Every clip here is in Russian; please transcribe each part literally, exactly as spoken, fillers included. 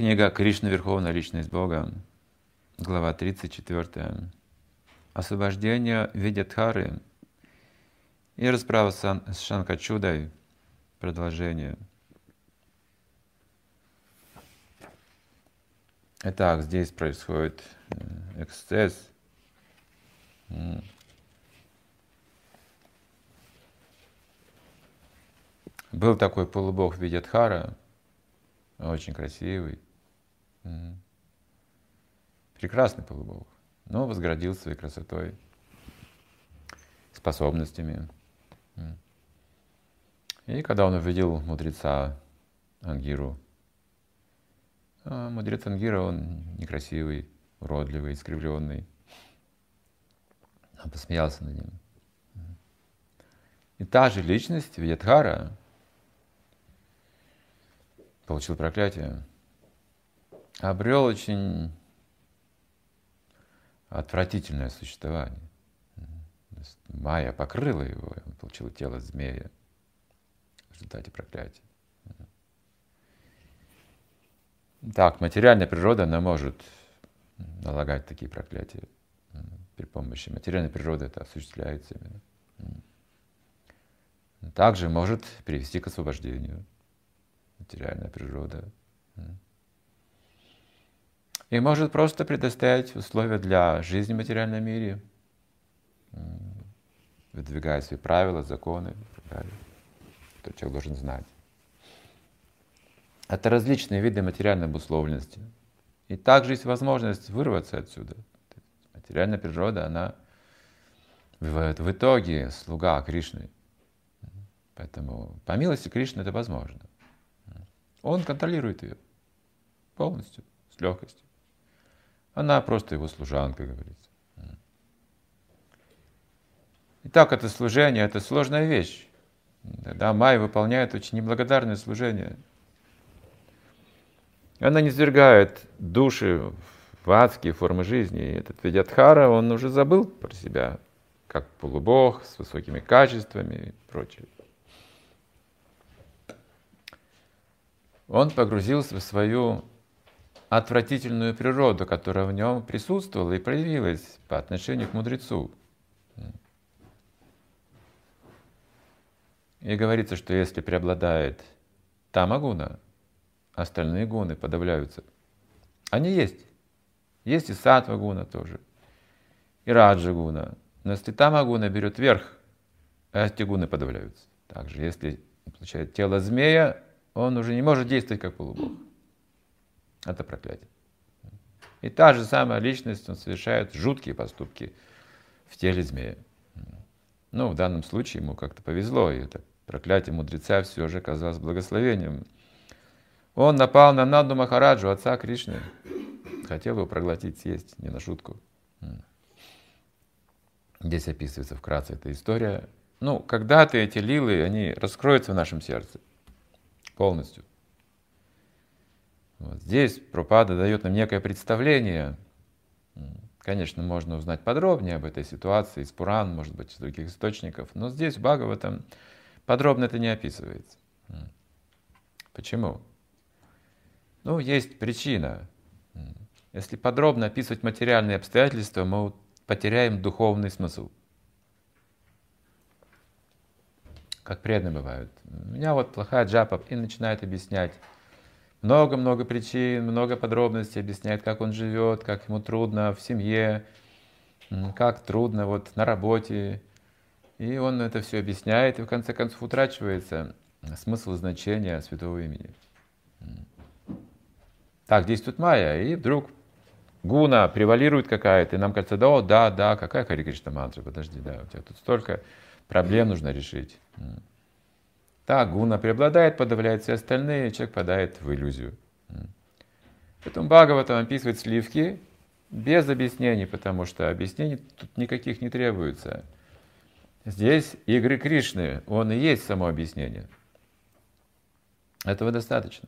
Книга «Кришна, Верховная Личность Бога», глава тридцать четыре. Освобождение Видьядхары и расправа с Шанкачудой. Продолжение. Итак, здесь происходит эксцесс. Был такой полубог Видьядхара, очень красивый, прекрасный полубог, но возгордил своей красотой, способностями. И когда он увидел мудреца Ангиру, а мудрец Ангира, он некрасивый, уродливый, искривленный, он посмеялся над ним. И та же личность, Видьядхара, получил проклятие, обрел очень отвратительное существование. Майя покрыла его, он получил тело змея в результате проклятия. Так, материальная природа, она может налагать такие проклятия. При помощи материальной природы это осуществляется именно. Также может привести к освобождению материальная природа. И может просто предоставить условия для жизни в материальном мире, выдвигая свои правила, законы и так далее, что человек должен знать. Это различные виды материальной обусловленности. И также есть возможность вырваться отсюда. Материальная природа, она в итоге слуга Кришны. Поэтому по милости Кришны это возможно. Он контролирует ее полностью, с легкостью. Она просто его служанка, говорится. Итак, это служение, это сложная вещь. Да, Майя выполняет очень неблагодарное служение. Она низвергает души в адские формы жизни. И этот Видьядхара, он уже забыл про себя, как полубог, с высокими качествами и прочее. Он погрузился в свою отвратительную природу, которая в нем присутствовала и проявилась по отношению к мудрецу. И говорится, что если преобладает тамагуна, остальные гуны подавляются. Они есть. Есть и саттва-гуна тоже, и раджа-гуна. Но если тамагуна берет верх, эти гуны подавляются. Также, если получает тело змея, он уже не может действовать как полубог. Это проклятие. И та же самая личность, он совершает жуткие поступки в теле змея. Ну, в данном случае ему как-то повезло, и это проклятие мудреца все же оказалось благословением. Он напал на Нанду Махараджу, отца Кришны. Хотел его проглотить, съесть, не на шутку. Здесь описывается вкратце эта история. Ну, когда-то эти лилы, они раскроются в нашем сердце полностью. Вот здесь Прабхупада дает нам некое представление. Конечно, можно узнать подробнее об этой ситуации из Пуран, может быть, из других источников, но здесь в Бхагаватам подробно это не описывается. Почему? Ну, есть причина. Если подробно описывать материальные обстоятельства, мы потеряем духовный смысл. Как преданные бывают. У меня вот плохая джапа, и начинает объяснять много-много причин, много подробностей, объясняет, как он живет, как ему трудно в семье, как трудно вот на работе. И он это все объясняет, и в конце концов утрачивается смысл значения святого имени. Так действует майя, и вдруг гуна превалирует какая-то, и нам кажется, да, о, да, да, какая Хари Кришна мантра, подожди, да, у тебя тут столько проблем нужно решить. Так, гуна преобладает, подавляет все остальные, человек падает в иллюзию. Поэтому Бхагаватам описывает сливки без объяснений, потому что объяснений тут никаких не требуется. Здесь игры Кришны, он и есть само объяснение. Этого достаточно.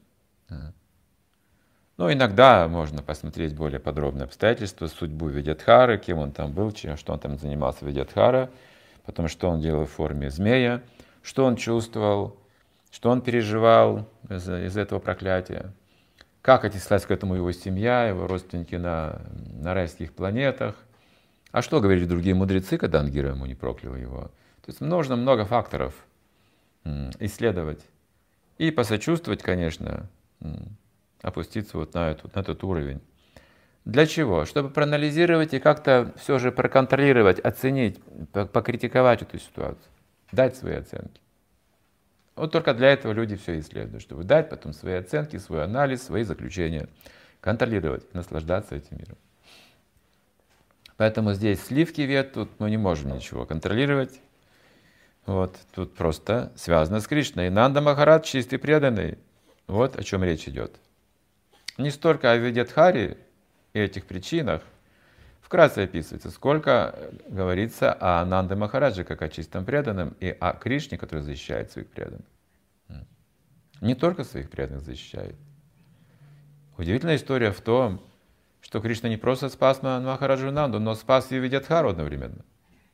Ну, иногда можно посмотреть более подробные обстоятельства, судьбу Видьядхары, кем он там был, чем, что он там занимался Видьядхара, потом что он делал в форме змея, что он чувствовал, что он переживал из, из этого проклятия. как отнеслась к этому его семья, его родственники на, на райских планетах. А что говорили другие мудрецы, когда Ангира ему не проклял его? То есть нужно много факторов исследовать и посочувствовать, конечно, опуститься вот на, эту, на этот уровень. Для чего? Чтобы проанализировать и как-то все же проконтролировать, оценить, покритиковать эту ситуацию, дать свои оценки. Вот только для этого люди все исследуют, чтобы дать потом свои оценки, свой анализ, свои заключения, контролировать, наслаждаться этим миром. Поэтому здесь сливки вет, тут мы не можем ничего контролировать. Вот, тут просто связано с Кришной. И Нанда Махарадж чистый преданный. Вот о чем речь идет. Не столько о Видьядхаре и этих причинах вкратце описывается, сколько говорится о Нанде Махарадже как о чистом преданном и о Кришне, который защищает своих преданных. Не только своих преданных защищает. Удивительная история в том, что Кришна не просто спас Махараджу Нанду, но спас и Видьядхару одновременно.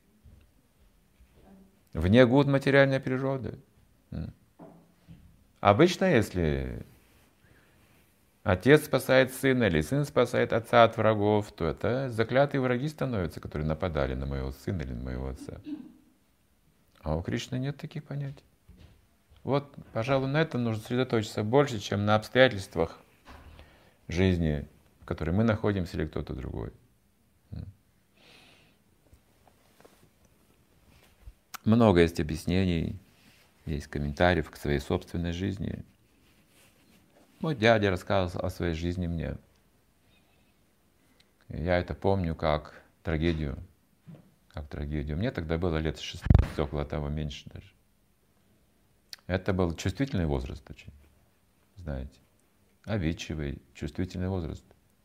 Вне гуд материальной природы. Обычно, если отец спасает сына или сын спасает отца от врагов, то это заклятые враги становятся, которые нападали на моего сына или на моего отца. А у Кришны нет таких понятий. Вот, пожалуй, на этом нужно сосредоточиться больше, чем на обстоятельствах жизни, в которой мы находимся, или кто-то другой. Много есть объяснений, есть комментариев к своей собственной жизни. Мой дядя рассказывал о своей жизни мне. Я это помню как трагедию. Как трагедию. Мне тогда было лет шестнадцать, около того, меньше даже. Это был чувствительный возраст очень, знаете. Обидчивый, чувствительный возраст.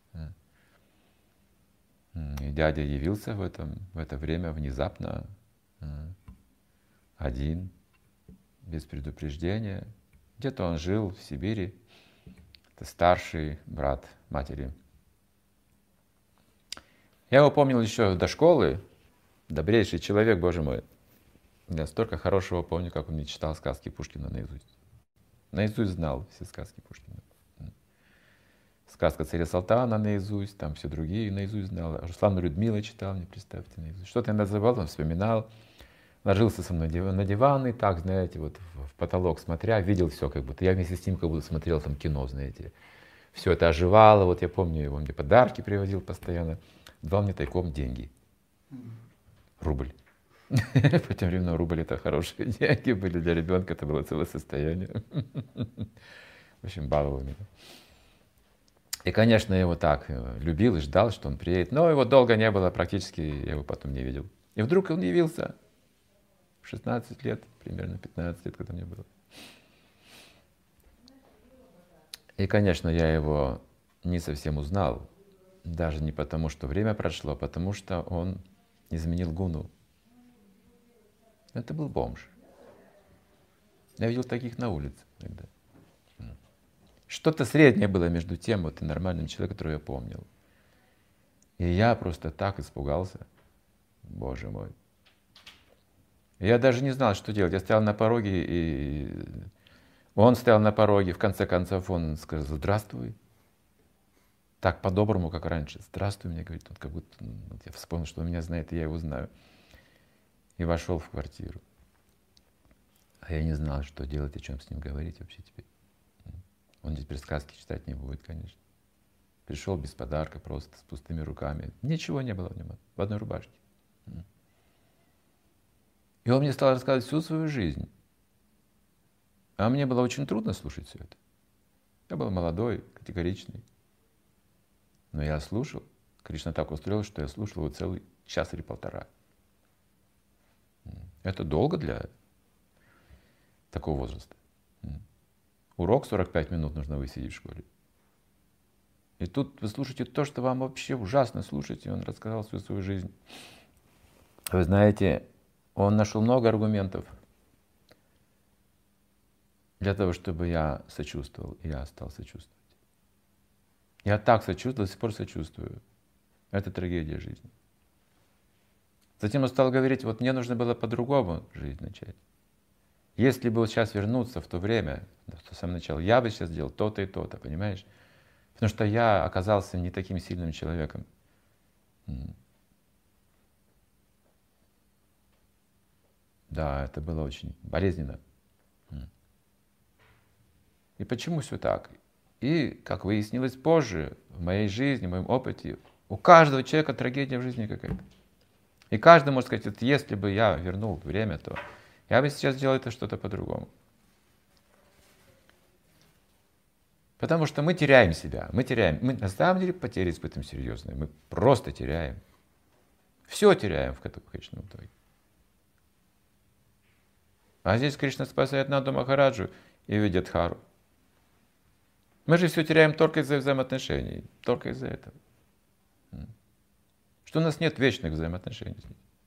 И дядя явился в, этом, в это время внезапно, один, без предупреждения. Где-то он жил в Сибири. Это старший брат матери. Я его помнил еще до школы. Добрейший человек, Боже мой. Я столько хорошего помню, как он мне читал сказки Пушкина наизусть. Наизусть знал все сказки Пушкина. Сказка царя Салтана наизусть, там все другие наизусть знал. Руслану Людмила читал, мне представьте, наизусть. Что-то я называл, он вспоминал. Ложился со мной на диван и так, знаете, вот в потолок смотря, видел все как будто. Я вместе с ним как будто смотрел там кино, знаете. Все это оживало. Вот я помню, он мне подарки привозил постоянно. Давал мне тайком деньги. Рубль. По тем временам рубль — это хорошие деньги были для ребенка, это было целое состояние. В общем, баловал меня. И, конечно, я его так любил и ждал, что он приедет. Но его долго не было, практически я его потом не видел. И вдруг он явился. В шестнадцать лет, примерно пятнадцать лет, когда мне было. И, конечно, я его не совсем узнал. Даже не потому, что время прошло, а потому что он изменил гуну. Это был бомж. Я видел таких на улице иногда. Что-то среднее было между тем вот и нормальным человеком, которого я помнил. И я просто так испугался. Боже мой. Я даже не знал, что делать. Я стоял на пороге, и он стоял на пороге. В конце концов он сказал: здравствуй. Так по-доброму, как раньше. Здравствуй, мне говорит. Он как будто, вот я вспомнил, что он меня знает, и я его знаю. И вошел в квартиру. А я не знал, что делать, о чем с ним говорить вообще теперь. Он теперь сказки читать не будет, конечно. Пришел без подарка, просто с пустыми руками. Ничего не было в нем, в одной рубашке. И он мне стал рассказывать всю свою жизнь. А мне было очень трудно слушать все это. Я был молодой, категоричный. Но я слушал. Кришна так устроил, что я слушал его целый час или полтора. Это долго для такого возраста. Урок сорок пять минут нужно высидеть в школе. И тут вы слушаете то, что вам вообще ужасно слушать. И он рассказал всю свою жизнь. Вы знаете, он нашел много аргументов для того, чтобы я сочувствовал. И я стал сочувствовать. Я так сочувствовал, до сих пор сочувствую. Это трагедия жизни. Затем он стал говорить: вот мне нужно было по-другому жизнь начать. Если бы вот сейчас вернуться в то время, в то самое начало, я бы сейчас сделал то-то и то-то, понимаешь? Потому что я оказался не таким сильным человеком. Да, это было очень болезненно. И почему все так? И, как выяснилось позже, в моей жизни, в моем опыте, у каждого человека трагедия в жизни какая-то. И каждый может сказать, вот если бы я вернул время, то я бы сейчас делал это что-то по-другому. Потому что мы теряем себя, мы теряем. Мы на самом деле потери испытываем серьезные, мы просто теряем. Все теряем в конечном итоге. А здесь Кришна спасает Нанду Махараджу и Видьядхару. Мы же все теряем только из-за взаимоотношений, только из-за этого. Что у нас нет вечных взаимоотношений.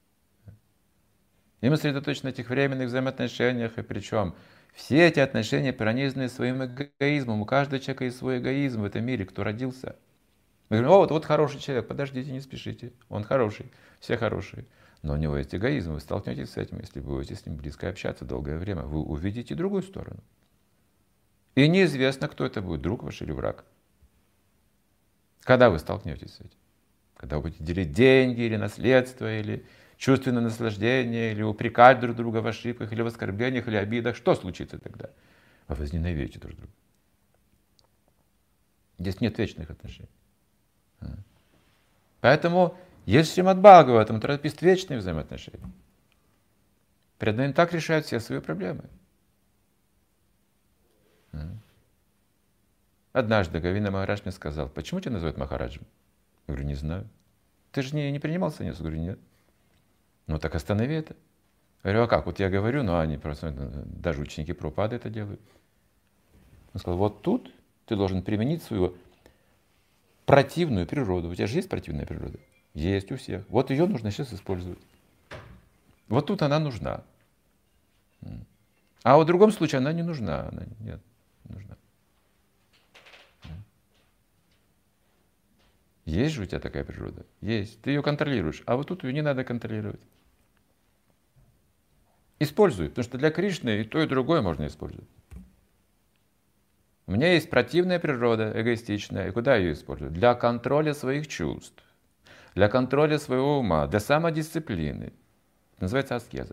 И мы сосредоточены на этих временных взаимоотношениях, и причем все эти отношения пронизаны своим эгоизмом. У каждого человека есть свой эгоизм в этом мире, кто родился. Мы говорим, о, вот, вот хороший человек, подождите, не спешите, он хороший, все хорошие. Но у него есть эгоизм, вы столкнетесь с этим, если вы будете с ним близко общаться долгое время, вы увидите другую сторону. И неизвестно, кто это будет, друг ваш или враг. Когда вы столкнетесь с этим? Когда вы будете делить деньги, или наследство, или чувственное наслаждение, или упрекать друг друга в ошибках, или в оскорблениях, или обидах, что случится тогда? Вы возненавидите друг друга. Здесь нет вечных отношений. Поэтому есть Шримад Бхагаватам, который описывает вечные взаимоотношения. Преданные так решают все свои проблемы. Однажды Говинда Махарадж мне сказал, почему тебя называют Махараджем? Я говорю, не знаю. Ты же не, не принимал саньясу? Я говорю, нет. Ну так останови это. Я говорю, а как? Вот я говорю, но они просто, даже ученики Прабхупады это делают. Он сказал, вот тут ты должен применить свою противную природу. У тебя же есть противная природа? Есть у всех. Вот ее нужно сейчас использовать. Вот тут она нужна. А в другом случае она не нужна. Она нет, не нужна. Есть же у тебя такая природа? Есть. Ты ее контролируешь. А вот тут ее не надо контролировать. Используй. Потому что для Кришны и то, и другое можно использовать. У меня есть противная природа, эгоистичная. И куда ее использовать? Для контроля своих чувств. Для контроля своего ума. Для самодисциплины. Это называется аскеза.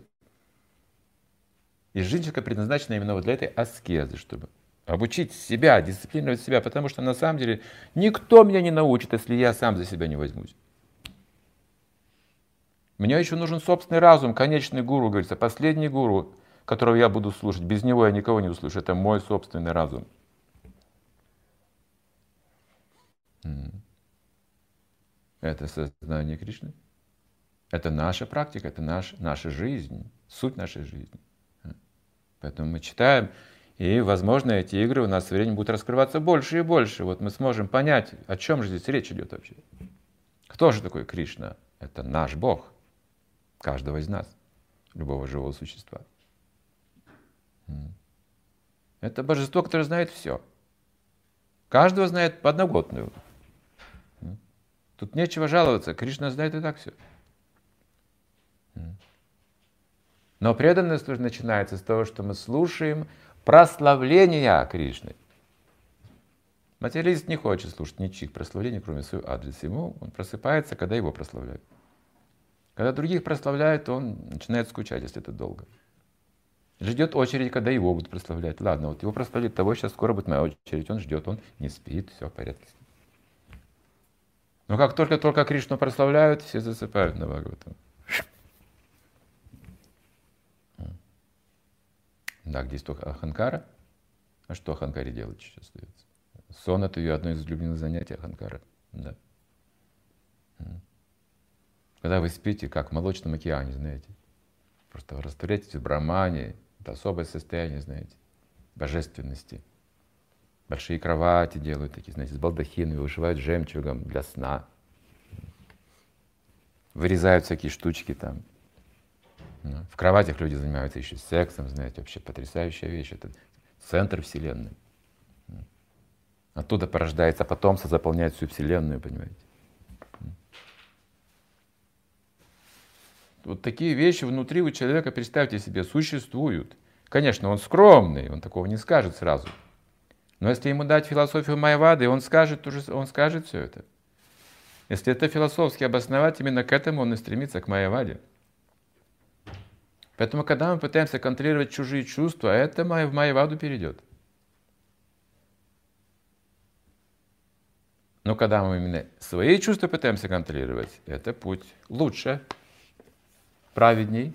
И жизнь предназначена именно вот для этой аскезы, чтобы обучить себя, дисциплинировать себя, потому что на самом деле никто меня не научит, если я сам за себя не возьмусь. Мне еще нужен собственный разум, конечный гуру, говорится, последний гуру, которого я буду слушать. Без него я никого не услышу. Это мой собственный разум. Это сознание Кришны. Это наша практика, это наш, наша жизнь, суть нашей жизни. Поэтому мы читаем, и, возможно, эти игры у нас со временем будут раскрываться больше и больше. Вот мы сможем понять, о чем же здесь речь идет вообще. Кто же такой Кришна? Это наш Бог, каждого из нас, любого живого существа. Это божество, которое знает все. Каждого знает подноготную. Тут нечего жаловаться, Кришна знает и так все. Но преданность начинается с того, что мы слушаем прославления Кришны. Материалист не хочет слушать ничьих прославлений, кроме своего адреса. Ему он просыпается, когда его прославляют. Когда других прославляют, он начинает скучать, если это долго. Ждет очередь, когда его будут прославлять. Ладно, вот его прославляют того, сейчас скоро будет моя очередь. Он ждет, он не спит, все в порядке. Но как только, только Кришну прославляют, все засыпают на Бхагаватам. Да, где есть только Аханкара. А что Аханкаре делать еще остается? Сон — это ее одно из излюбленных занятий, Аханкара. Да. Когда вы спите, как в молочном океане, знаете. Просто растворяетесь в Брахмане. Это особое состояние, знаете, божественности. Большие кровати делают такие, знаете, с балдахинами, вышивают жемчугом для сна. Вырезают всякие штучки там. В кроватях люди занимаются еще сексом, знаете, вообще потрясающая вещь. Это центр Вселенной. Оттуда порождается потомство, заполняет всю Вселенную, понимаете. Вот такие вещи внутри у человека, представьте себе, существуют. Конечно, он скромный, он такого не скажет сразу. Но если ему дать философию Майявады, он скажет, он скажет все это. Если это философски обосновать, именно к этому он и стремится, к Майяваде. Поэтому, когда мы пытаемся контролировать чужие чувства, это в Майяваду перейдет. Но когда мы именно свои чувства пытаемся контролировать, это путь лучше, праведней.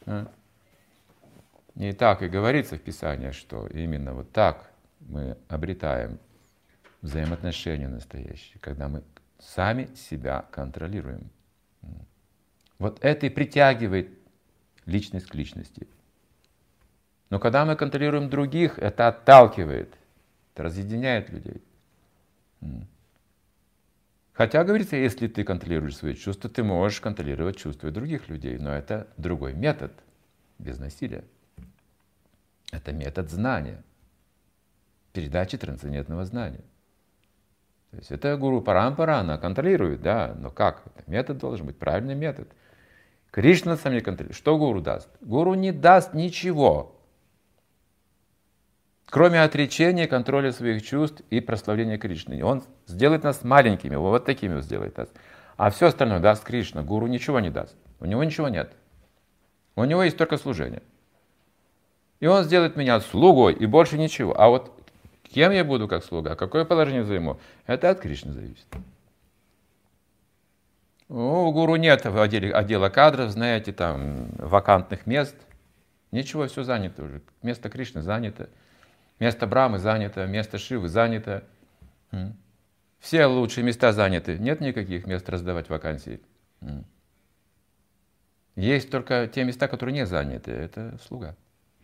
И так и говорится в Писании, что именно вот так мы обретаем взаимоотношения настоящие, когда мы сами себя контролируем. Вот это и притягивает личность к личности. Но когда мы контролируем других, это отталкивает, это разъединяет людей. Хотя, говорится, если ты контролируешь свои чувства, ты можешь контролировать чувства других людей, но это другой метод, без насилия. Это метод знания, передачи трансцендентного знания. То есть это гуру Парампара, она контролирует, да, но как? Это метод должен быть, правильный метод. Кришна сам не контролирует. Что гуру даст? Гуру не даст ничего, кроме отречения, контроля своих чувств и прославления Кришны. Он сделает нас маленькими, вот такими он сделает нас. А все остальное даст Кришна. Гуру ничего не даст. У него ничего нет. У него есть только служение. И он сделает меня слугой и больше ничего. А вот кем я буду как слуга, какое положение займу, это от Кришны зависит. У гуру нет в отделе, отдела кадров, знаете, там вакантных мест. Ничего, все занято уже. Место Кришны занято. Место Брамы занято, место Шивы занято. Все лучшие места заняты. Нет никаких мест раздавать вакансии. Есть только те места, которые не заняты. Это слуга.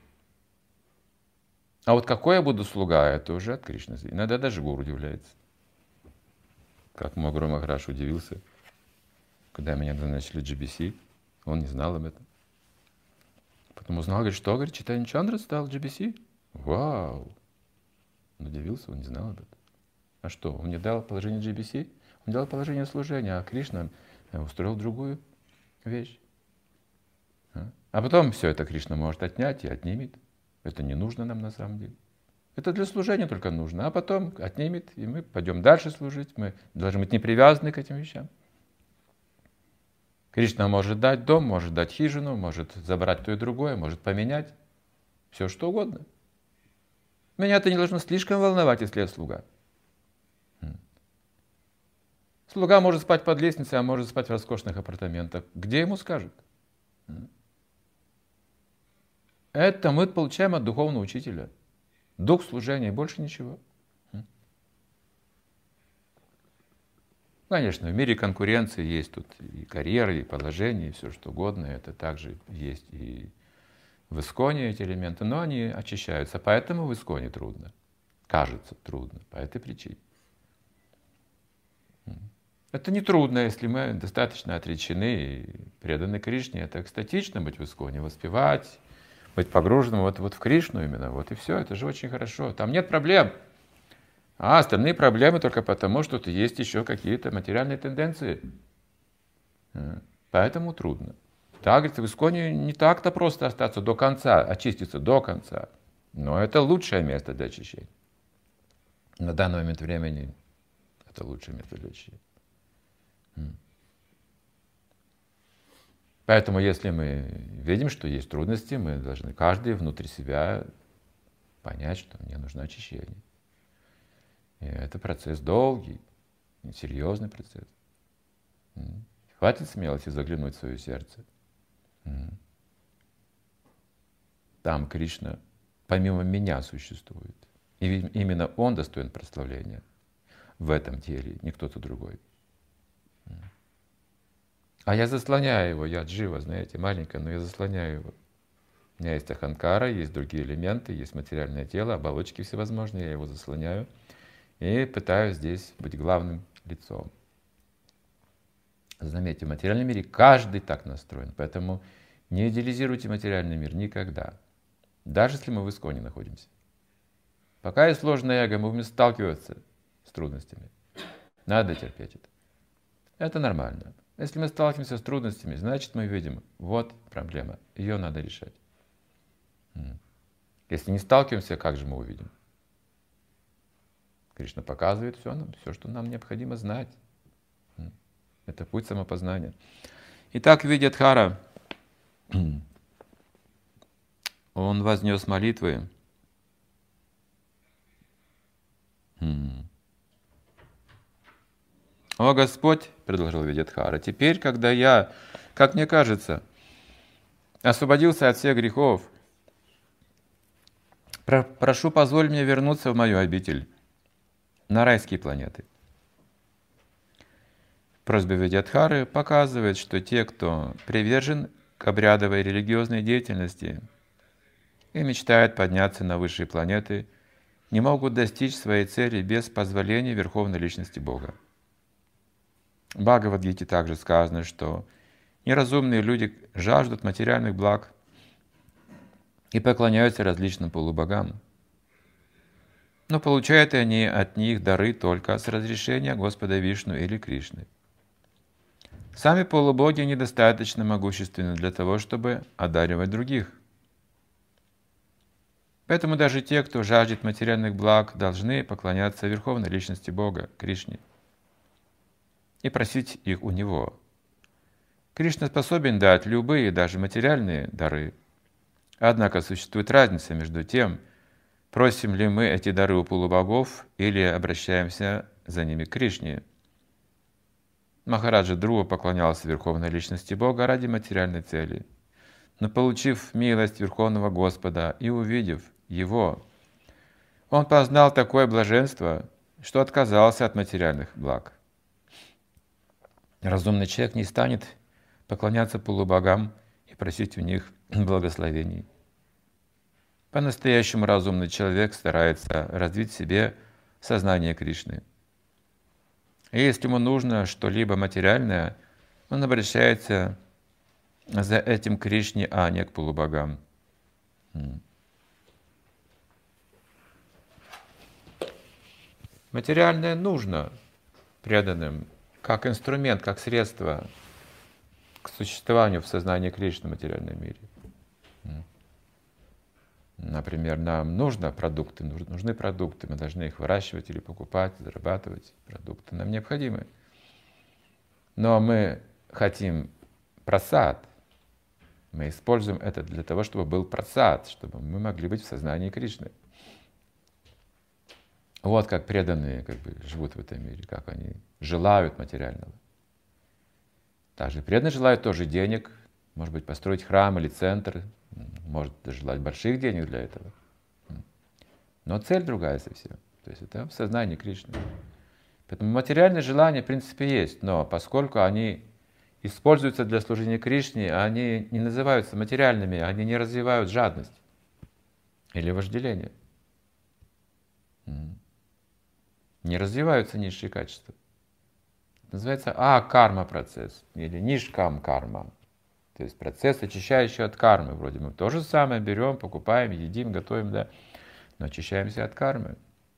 А вот какой я буду слуга, это уже от Кришны. Иногда даже гуру удивляется. Как Магуру Махарадж удивился, когда меня назначили джи би си. Он не знал об этом. Потом узнал, говорит, что, говорит, Чайтанья Чандра стал джи би си? Вау! Он удивился, он не знал об этом. А что, он мне дал положение джи би си? Он дал положение служения, а Кришна устроил другую вещь. А потом все это Кришна может отнять и отнимет. Это не нужно нам на самом деле. Это для служения только нужно. А потом отнимет, и мы пойдем дальше служить. Мы должны быть не привязаны к этим вещам. Кришна может дать дом, может дать хижину, может забрать то и другое, может поменять. Все что угодно. Меня это не должно слишком волновать, если я слуга. Слуга может спать под лестницей, а может спать в роскошных апартаментах. Где ему скажут? Это мы получаем от духовного учителя. Дух служения, больше ничего. Конечно, в мире конкуренции есть тут и карьеры, и положение, и все что угодно. Это также есть и в Исконе эти элементы, но они очищаются. Поэтому в Исконе трудно. Кажется трудно, по этой причине. Это не трудно, если мы достаточно отречены и преданы Кришне. Это экстатично быть в Исконе, воспевать, быть погруженным вот, вот в Кришну именно. Вот и все, это же очень хорошо. Там нет проблем. А остальные проблемы только потому, что тут есть еще какие-то материальные тенденции. Поэтому трудно. Так, говорится, в Исконе не так-то просто остаться до конца, очиститься до конца. Но это лучшее место для очищения. На данный момент времени это лучшее место для очищения. Поэтому, если мы видим, что есть трудности, мы должны каждый внутри себя понять, что мне нужно очищение. И это процесс долгий, серьезный процесс. Хватит смелости заглянуть в свое сердце. Там Кришна помимо меня существует. И именно Он достоин прославления в этом теле, не кто-то другой. А я заслоняю его, я джива, знаете, маленькая, но я заслоняю его. У меня есть аханкара, есть другие элементы, есть материальное тело, оболочки всевозможные, я его заслоняю и пытаюсь здесь быть главным лицом. Заметьте, в материальном мире каждый так настроен, поэтому не идеализируйте материальный мир никогда, даже если мы в Исконе находимся. Пока есть сложное эго, мы будем сталкиваться с трудностями. Надо терпеть это. Это нормально. Если мы сталкиваемся с трудностями, значит мы видим, вот проблема, ее надо решать. Если не сталкиваемся, как же мы увидим? Кришна показывает все нам, все, что нам необходимо знать. Это путь самопознания. Итак, Видьядхара, он вознес молитвы. «О Господь, — предложил Видьядхара, — теперь, когда я, как мне кажется, освободился от всех грехов, про- прошу, позволь мне вернуться в мою обитель, на райские планеты». Просьба Видьядхары показывает, что те, кто привержен к обрядовой религиозной деятельности и мечтает подняться на высшие планеты, не могут достичь своей цели без позволения Верховной Личности Бога. В Бхагавад-гите также сказано, что неразумные люди жаждут материальных благ и поклоняются различным полубогам, но получают они от них дары только с разрешения Господа Вишну или Кришны. Сами полубоги недостаточно могущественны для того, чтобы одаривать других. Поэтому даже те, кто жаждет материальных благ, должны поклоняться Верховной Личности Бога, Кришне, и просить их у Него. Кришна способен дать любые, даже материальные дары. Однако существует разница между тем, просим ли мы эти дары у полубогов или обращаемся за ними к Кришне. Махараджа Друва поклонялся Верховной Личности Бога ради материальной цели. Но получив милость Верховного Господа и увидев Его, он познал такое блаженство, что отказался от материальных благ. Разумный человек не станет поклоняться полубогам и просить у них благословений. По-настоящему разумный человек старается развить в себе сознание Кришны. И если ему нужно что-либо материальное, он обращается за этим к Кришне, а не к полубогам. Материальное нужно преданным как инструмент, как средство к существованию в сознании Кришны в материальном мире. Например, нам нужно продукты, нужны продукты, мы должны их выращивать или покупать, зарабатывать. Продукты нам необходимы. Но мы хотим прасад. Мы используем это для того, чтобы был прасад, чтобы мы могли быть в сознании Кришны. Вот как преданные как бы, живут в этом мире, как они желают материального. Также преданные желают тоже денег, может быть, построить храм или центр, может желать больших денег для этого. Но цель другая совсем. То есть это в сознании Кришны. Поэтому материальные желания, в принципе, есть, но поскольку они используются для служения Кришне, они не называются материальными, они не развивают жадность или вожделение. Не развиваются низшие качества. Это называется а-карма-процесс или нишкам-карма. То есть процесс, очищающий от кармы. Вроде мы то же самое берем, покупаем, едим, готовим, да, но очищаемся от кармы.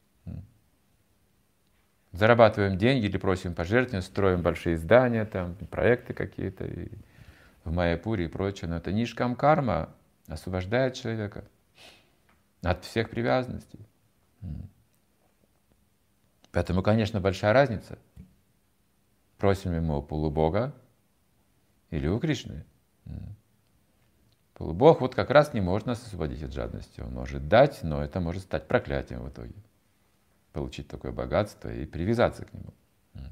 Зарабатываем деньги или просим пожертвования, строим большие здания, там, проекты какие-то и в Майяпуре и прочее. Но это нишкам-карма освобождает человека от всех привязанностей. Поэтому, конечно, большая разница. Просим ему у полубога или у Кришны. Полубог вот как раз не может нас освободить от жадности. Он может дать, но это может стать проклятием в итоге. Получить такое богатство и привязаться к нему.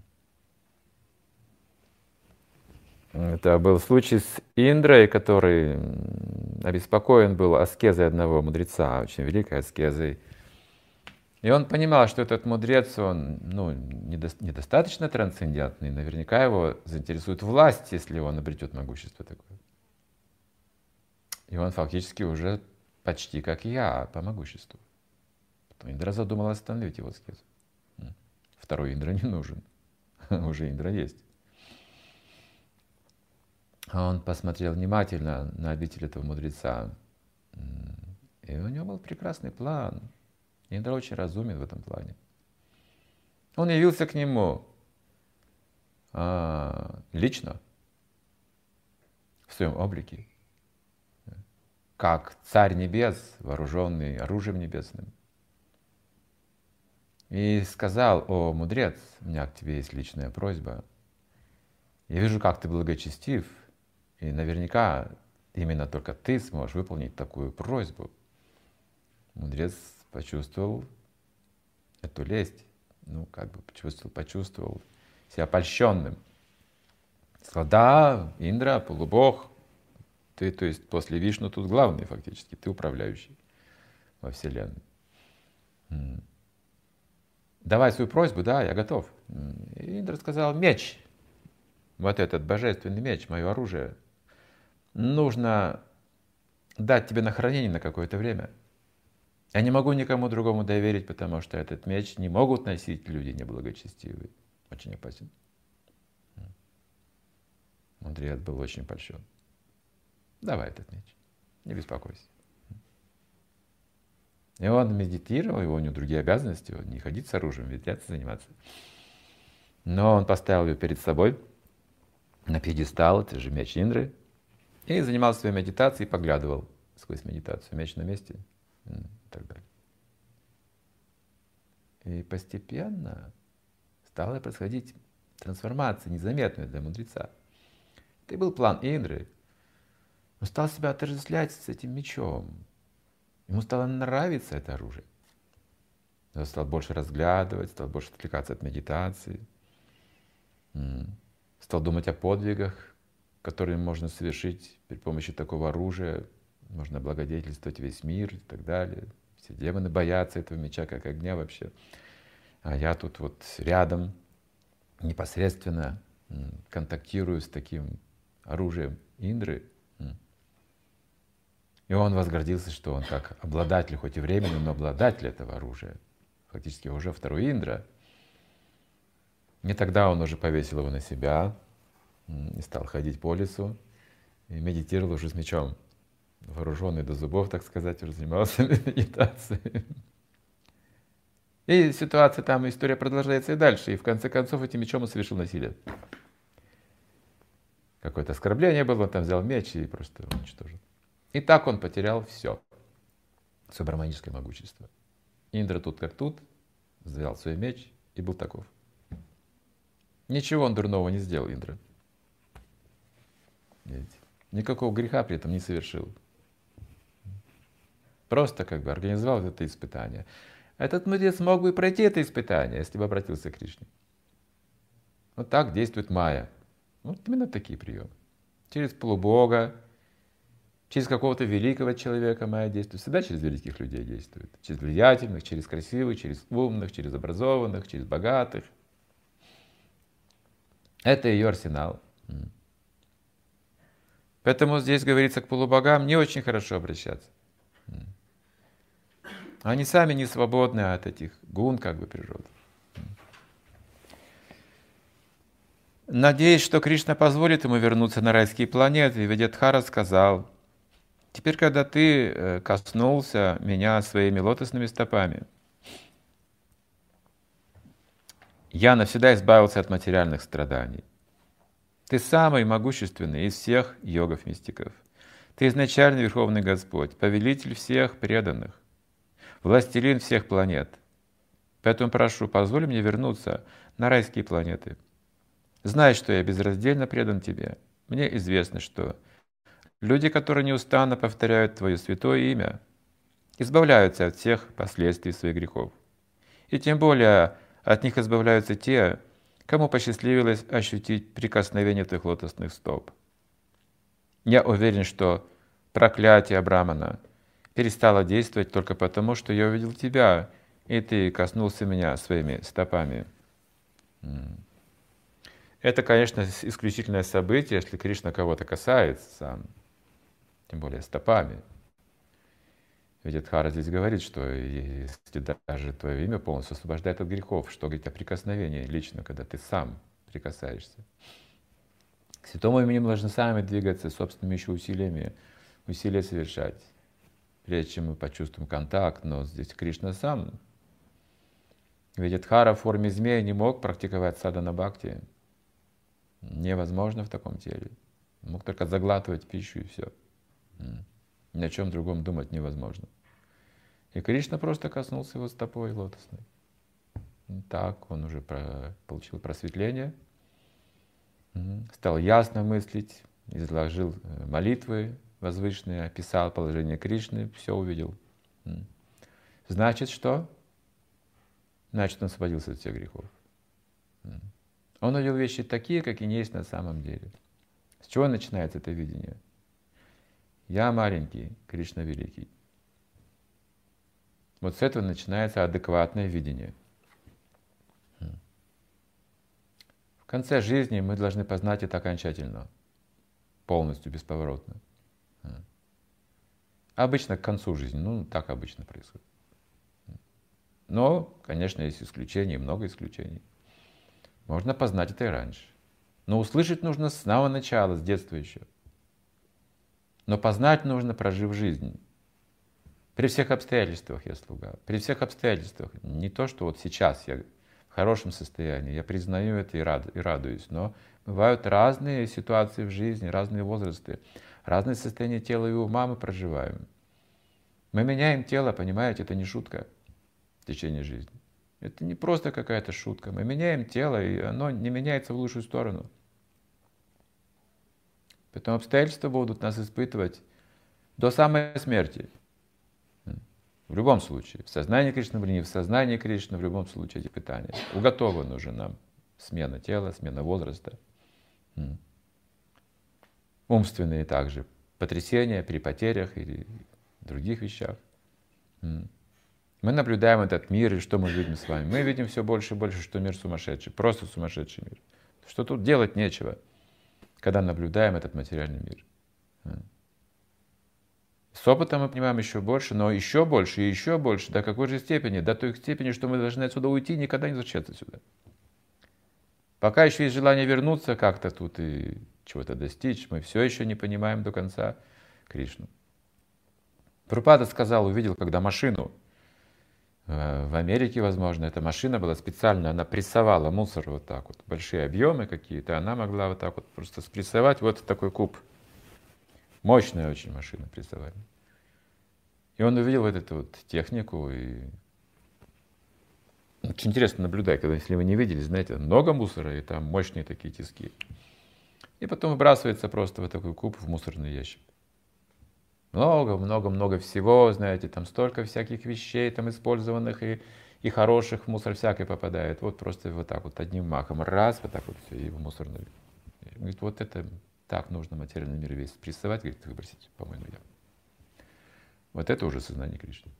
Это был случай с Индрой, который обеспокоен был аскезой одного мудреца, очень великой аскезой. И он понимал, что этот мудрец, он ну, недо, недостаточно трансцендентный, наверняка его заинтересует власть, если он обретет могущество такое. И он фактически уже почти как я по могуществу. Индра задумал остановить его аскезу. Второй Индра не нужен, уже Индра есть. А он посмотрел внимательно на обитель этого мудреца, и у него был прекрасный план. Индра очень разумен в этом плане. Он явился к нему а, лично, в своем облике, как царь небес, вооруженный оружием небесным. и сказал: «О, мудрец, у меня к тебе есть личная просьба. Я вижу, как ты благочестив, и наверняка именно только ты сможешь выполнить такую просьбу». Мудрец почувствовал эту лесть, ну, как бы почувствовал, почувствовал себя польщенным. Сказал: «Да, Индра, полубог, ты, то есть после Вишну тут главный фактически, ты управляющий во Вселенной. Давай свою просьбу, да, я готов». И Индра сказал: «Меч, вот этот божественный меч, мое оружие, нужно дать тебе на хранение на какое-то время. Я не могу никому другому доверить, потому что этот меч не могут носить люди неблагочестивые. Очень опасен». Мудрец был очень польщен. «Давай этот меч, не беспокойся». И он медитировал, его у него другие обязанности, он не ходить с оружием, медитацией заниматься. Но он поставил ее перед собой на пьедестал, это же меч Индры, и занимался своей медитацией, и поглядывал сквозь медитацию, меч на месте и так далее. И постепенно стала происходить трансформация, незаметная для мудреца. Это и был план Индры. Он стал себя отождествлять с этим мечом. Ему стало нравиться это оружие. Он стал больше разглядывать, стал больше отвлекаться от медитации. Стал думать о подвигах, которые можно совершить при помощи такого оружия. Можно облагодетельствовать весь мир и так далее. Все демоны боятся этого меча как огня вообще. А я тут вот рядом непосредственно контактирую с таким оружием Индры. И он возгордился, что он как обладатель, хоть и временный, но обладатель этого оружия. Фактически уже второй Индра. И тогда он уже повесил его на себя и стал ходить по лесу и медитировал уже с мечом. Вооруженный до зубов, так сказать, уже занимался медитацией. И ситуация там, история продолжается и дальше. И в конце концов этим мечом он совершил насилие. Какое-то оскорбление было, он там взял меч и просто уничтожил. И так он потерял все, все браманическое могущество. Индра тут как тут, взял свой меч и был таков. Ничего он дурного не сделал, Индра. Видите? Никакого греха при этом не совершил. Просто как бы организовал это испытание. Этот мудрец мог бы пройти это испытание, если бы обратился к Кришне. Вот так действует майя. Вот именно такие приемы. Через полубога, через какого-то великого человека майя действует. Всегда через великих людей действует. Через влиятельных, через красивых, через умных, через образованных, через богатых. Это ее арсенал. Поэтому здесь говорится, к полубогам не очень хорошо обращаться. Они сами не свободны от этих гун как бы природы. Надеясь, что Кришна позволит ему вернуться на райские планеты, Видьядхара сказал: «Теперь, когда ты коснулся меня своими лотосными стопами, я навсегда избавился от материальных страданий. Ты самый могущественный из всех йогов-мистиков. Ты изначальный Верховный Господь, повелитель всех преданных, властелин всех планет. Поэтому прошу, позволь мне вернуться на райские планеты. Знай, что я безраздельно предан тебе. Мне известно, что люди, которые неустанно повторяют Твое святое имя, избавляются от всех последствий своих грехов. И тем более от них избавляются те, кому посчастливилось ощутить прикосновение Твоих лотосных стоп. Я уверен, что проклятие Брамана перестало действовать только потому, что я увидел Тебя, и Ты коснулся меня своими стопами». Это, конечно, исключительное событие, если Кришна кого-то касается сам, тем более стопами. Видьядхара здесь говорит, что если даже твое имя полностью освобождает от грехов, что говорит о прикосновении лично, когда ты сам прикасаешься. К святому имени мы должны сами двигаться собственными еще усилиями, усилия совершать, прежде чем мы почувствуем контакт, но здесь Кришна сам. Видьядхара в форме змея не мог практиковать садхана бхакти. Невозможно в таком теле. Мог только заглатывать пищу и все. Ни о чем другом думать невозможно. И Кришна просто коснулся его стопой лотосной. Так, он уже про, получил просветление, стал ясно мыслить, изложил молитвы возвышенные, описал положение Кришны, все увидел. Значит, что? Значит, он освободился от всех грехов. Он увидел вещи такие, какие есть на самом деле. С чего начинается это видение? Я маленький, Кришна великий. Вот с этого начинается адекватное видение. В конце жизни мы должны познать это окончательно, полностью, бесповоротно. Обычно к концу жизни, ну так обычно происходит. Но, конечно, есть исключения, много исключений. Можно познать это и раньше. Но услышать нужно с самого начала, с детства еще. Но познать нужно, прожив жизнь. При всех обстоятельствах я слуга. При всех обстоятельствах. Не то, что вот сейчас я в хорошем состоянии. Я признаю это и, рад, и радуюсь. Но бывают разные ситуации в жизни, разные возрасты. Разные состояния тела и ума мы проживаем. Мы меняем тело, понимаете, это не шутка в течение жизни. Это не просто какая-то шутка. Мы меняем тело, и оно не меняется в лучшую сторону. Поэтому обстоятельства будут нас испытывать до самой смерти. В любом случае. В сознании Кришны или не в сознании Кришны, в любом случае эти питания. Уготована уже нам смена тела, смена возраста. Умственные также потрясения при потерях или других вещах. Мы наблюдаем этот мир, и что мы видим с вами? Мы видим все больше и больше, что мир сумасшедший, просто сумасшедший мир. Что тут делать нечего, когда наблюдаем этот материальный мир. С опытом мы понимаем еще больше, но еще больше и еще больше. До какой же степени? До той степени, что мы должны отсюда уйти и никогда не возвращаться сюда. Пока еще есть желание вернуться как-то тут и чего-то достичь, мы все еще не понимаем до конца Кришну. Прабхупада сказал, увидел, когда машину, в Америке, возможно, эта машина была специально, она прессовала мусор вот так вот, большие объемы какие-то, она могла вот так вот просто спрессовать вот такой куб. Мощная очень машина прессования. И он увидел вот эту вот технику, и очень интересно наблюдать, когда, если вы не видели, знаете, много мусора, и там мощные такие тиски. И потом выбрасывается просто вот такой куб в мусорный ящик. Много-много-много всего, знаете, там столько всяких вещей там использованных и, и хороших, в мусор всякое попадает. Вот просто вот так вот одним махом, раз, вот так вот все, и в мусорный. Говорит, вот это так нужно материальный мир весь прессовать, говорит, выбросить, по-моему, я. Вот это уже сознание Кришны.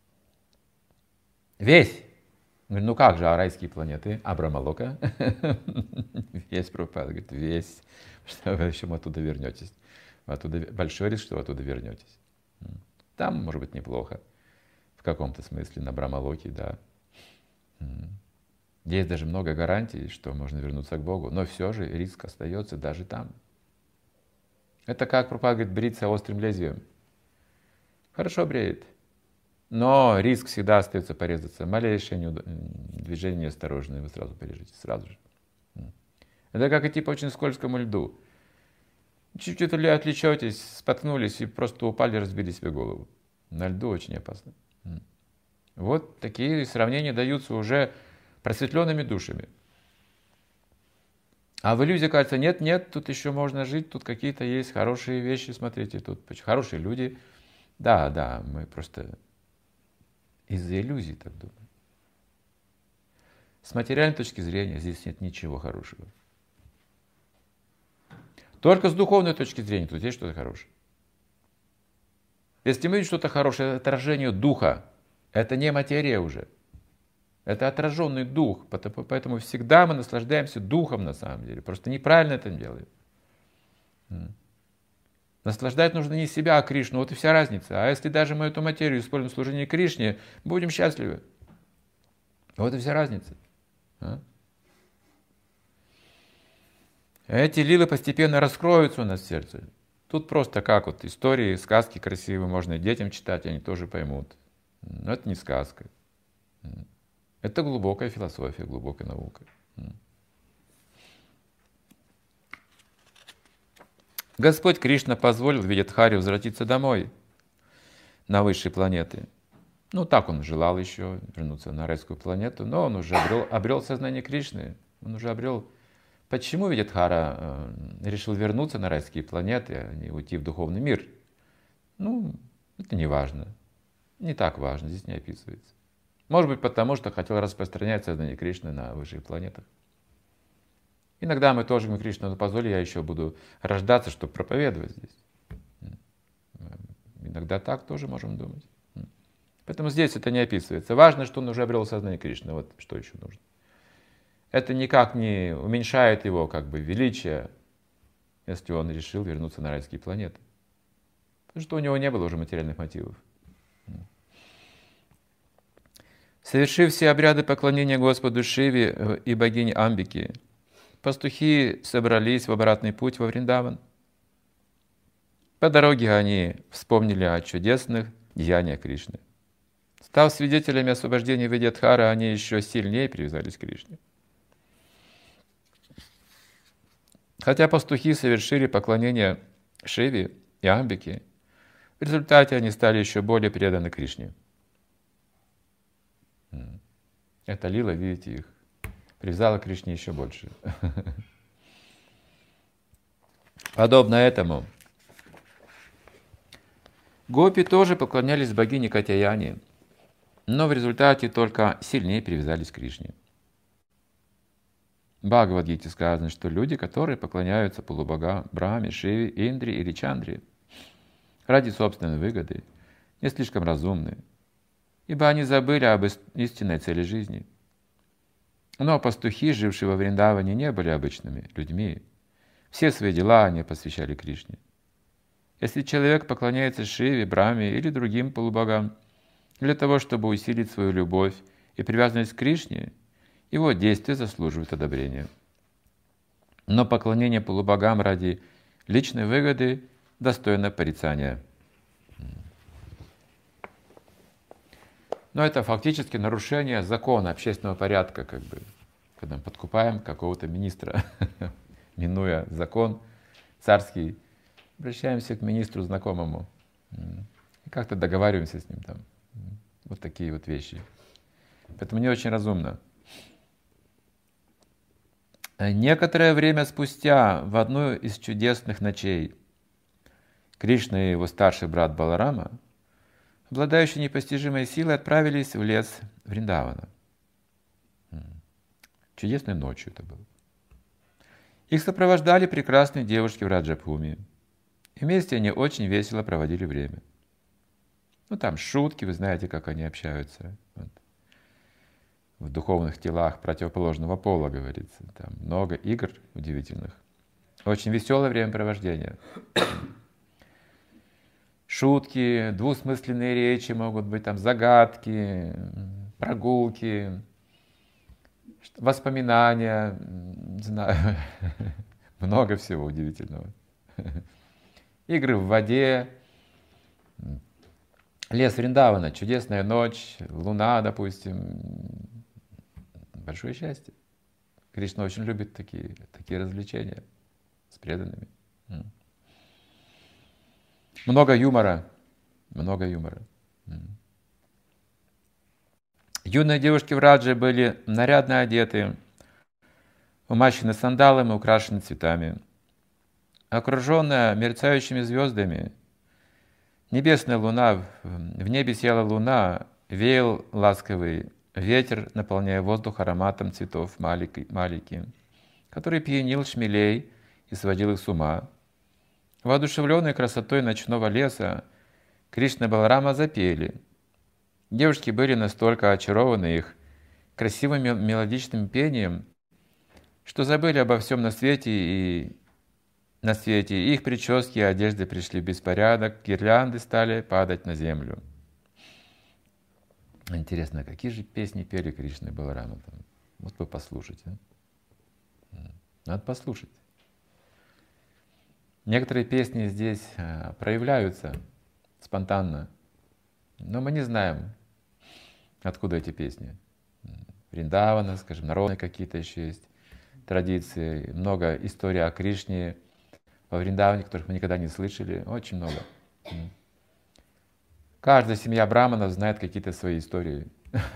Весь. Говорит, ну как же, а райские планеты, а Брахмалока? Весь Прабхупада, говорит, весь, что вы еще оттуда вернетесь. Оттуда, большой риск, что вы оттуда вернетесь. Там, может быть, неплохо. В каком-то смысле, на Брахмалоке, да. Есть даже много гарантий, что можно вернуться к Богу. Но все же риск остается даже там. Это как Прабхупада говорит, бриться острым лезвием. Хорошо бреет. Но риск всегда остается порезаться. Малейшее неуд... движение неосторожное, вы сразу порежете, сразу же. Это как идти по очень скользкому льду. Чуть-чуть отвлечетесь, споткнулись и просто упали, разбили себе голову. На льду очень опасно. Вот такие сравнения даются уже просветленными душами. А в иллюзии кажется, нет, нет, тут еще можно жить, тут какие-то есть хорошие вещи, смотрите, тут хорошие люди. Да, да, мы просто из-за иллюзий так думаем. С материальной точки зрения здесь нет ничего хорошего. Только с духовной точки зрения тут есть что-то хорошее. Если мы видим что-то хорошее, это отражение духа. Это не материя уже. Это отраженный дух. Поэтому всегда мы наслаждаемся духом на самом деле. Просто неправильно это делаем. Наслаждать нужно не себя, а Кришну. Вот и вся разница. А если даже мы эту материю используем в служении Кришне, будем счастливы. Вот и вся разница. Эти лилы постепенно раскроются у нас в сердце. Тут просто как вот истории, сказки красивые, можно и детям читать, они тоже поймут. Но это не сказка. Это глубокая философия, глубокая наука. Господь Кришна позволил Видятхаре возвратиться домой, на высшие планеты. Ну, так он желал еще вернуться на райскую планету, но он уже обрел, обрел сознание Кришны. Он уже обрел... Почему Видятхара э, решил вернуться на райские планеты, а не уйти в духовный мир? Ну, это не важно. Не так важно, здесь не описывается. Может быть, потому что хотел распространять сознание Кришны на высших планетах. Иногда мы тоже говорим: Кришна, ну позволь, я еще буду рождаться, чтобы проповедовать здесь. Иногда так тоже можем думать. Поэтому здесь это не описывается. Важно, что он уже обрел сознание Кришны. Вот что еще нужно. Это никак не уменьшает его как бы величие, если он решил вернуться на райские планеты. Потому что у него не было уже материальных мотивов. Совершив все обряды поклонения Господу Шиве и богине Амбике, пастухи собрались в обратный путь во Вриндаван. По дороге они вспомнили о чудесных деяниях Кришны. Став свидетелями освобождения Видятхары, они еще сильнее привязались к Кришне. Хотя пастухи совершили поклонение Шиве и Амбике, в результате они стали еще более преданы Кришне. Это лила, видите, их привязала к Кришне еще больше. Подобно этому гопи тоже поклонялись богине Катяяне, но в результате только сильнее привязались к Кришне. В Бхагавад-гите сказано, что люди, которые поклоняются полубогам Брахме, Шиве, Индре или Чандре ради собственной выгоды, не слишком разумны, ибо они забыли об истинной цели жизни. Но пастухи, жившие во Вриндаване, не были обычными людьми. Все свои дела они посвящали Кришне. Если человек поклоняется Шиве, Брахме или другим полубогам для того, чтобы усилить свою любовь и привязанность к Кришне, его действия заслуживают одобрения. Но поклонение полубогам ради личной выгоды достойно порицания. Но это фактически нарушение закона, общественного порядка, как бы, когда мы подкупаем какого-то министра, минуя закон царский, обращаемся к министру знакомому и как-то договариваемся с ним там. Вот такие вот вещи. Поэтому не очень разумно. Некоторое время спустя, в одну из чудесных ночей, Кришна и его старший брат Баларама, обладающие непостижимой силой, отправились в лес Вриндавана. Чудесной ночью это было. Их сопровождали прекрасные девушки в Раджабхуми. И вместе они очень весело проводили время. Ну, там шутки, вы знаете, как они общаются. Вот. В духовных телах противоположного пола, говорится. Там много игр удивительных. Очень веселое времяпровождение. Шутки, двусмысленные речи могут быть, там загадки, прогулки, воспоминания, не знаю, много всего удивительного. Игры в воде, лес Вриндавана, чудесная ночь, луна, допустим. Большое счастье. Кришна очень любит такие, такие развлечения с преданными. Много юмора, много юмора. Юные девушки в Радже были нарядно одеты, умащены сандалами, украшены цветами. Окруженная мерцающими звездами, небесная луна, в небе сияла луна, веял ласковый ветер, наполняя воздух ароматом цветов малики, малики, который пьянил шмелей и сводил их с ума. Воодушевленные красотой ночного леса, Кришна и Баларама запели. Девушки были настолько очарованы их красивым мелодичным пением, что забыли обо всем на свете и на свете. Их прически и одежды пришли в беспорядок, гирлянды стали падать на землю. Интересно, какие же песни пели Кришна и Баларама там? Вот бы послушать. А? Надо послушать. Некоторые песни здесь проявляются спонтанно, но мы не знаем, откуда эти песни. Вриндавана, скажем, народные какие-то еще есть традиции, много историй о Кришне во Вриндаване, которых мы никогда не слышали, очень много. Каждая семья браманов знает какие-то свои истории.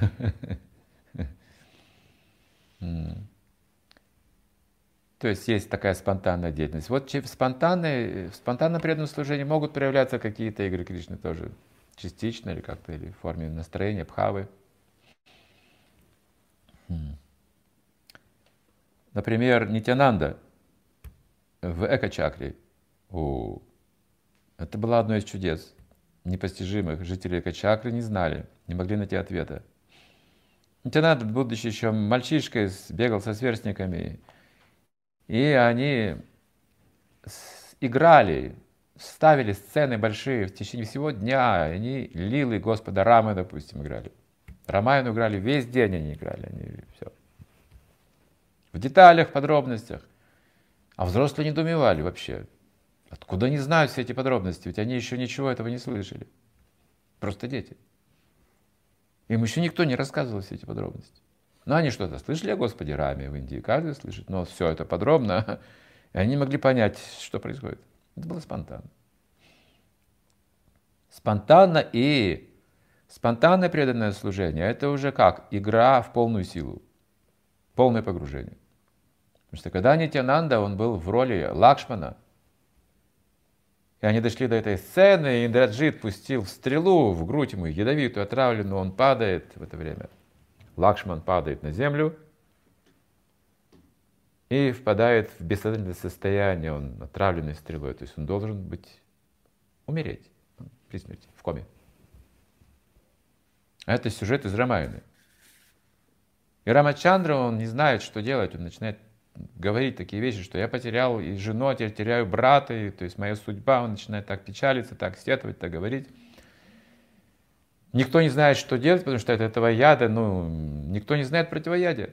То есть есть такая спонтанная деятельность. Вот в спонтанном, в спонтанном преданном служении могут проявляться какие-то игры Кришны тоже, частично или как-то, или в форме настроения, бхавы. Например, Нитьянанда в Эко-чакре. О, это было одно из чудес непостижимых. Жители Эко-чакры не знали, не могли найти ответа. Нитьянанда, будучи еще мальчишкой, бегал со сверстниками, и они играли, ставили сцены большие в течение всего дня. Они лилы Господа Рамы, допустим, играли. Рамаяну играли весь день, они играли. Они все. В деталях, в подробностях. А взрослые недоумевали вообще. Откуда они знают все эти подробности? Ведь они еще ничего этого не слышали. Просто дети. Им еще никто не рассказывал все эти подробности. Но они что-то слышали о Господе Раме в Индии, каждый слышит, но все это подробно, и они могли понять, что происходит. Это было спонтанно. Спонтанно и спонтанное преданное служение, это уже как? Игра в полную силу, полное погружение. Потому что когда Нитьянанда, он был в роли Лакшмана, и они дошли до этой сцены, и Индраджит пустил стрелу в грудь ему, ядовитую, отравленную, он падает в это время. Лакшман падает на землю и впадает в бессознательное состояние, он отравленный стрелой, то есть он должен быть, умереть при смерти, в коме. А это сюжет из Рамаяны. И Рамачандра, он не знает, что делать, он начинает говорить такие вещи, что я потерял и жену, а теперь теряю брата, и, то есть моя судьба, он начинает так печалиться, так сетовать, так говорить. Никто не знает, что делать, потому что от этого яда, ну, никто не знает противоядия.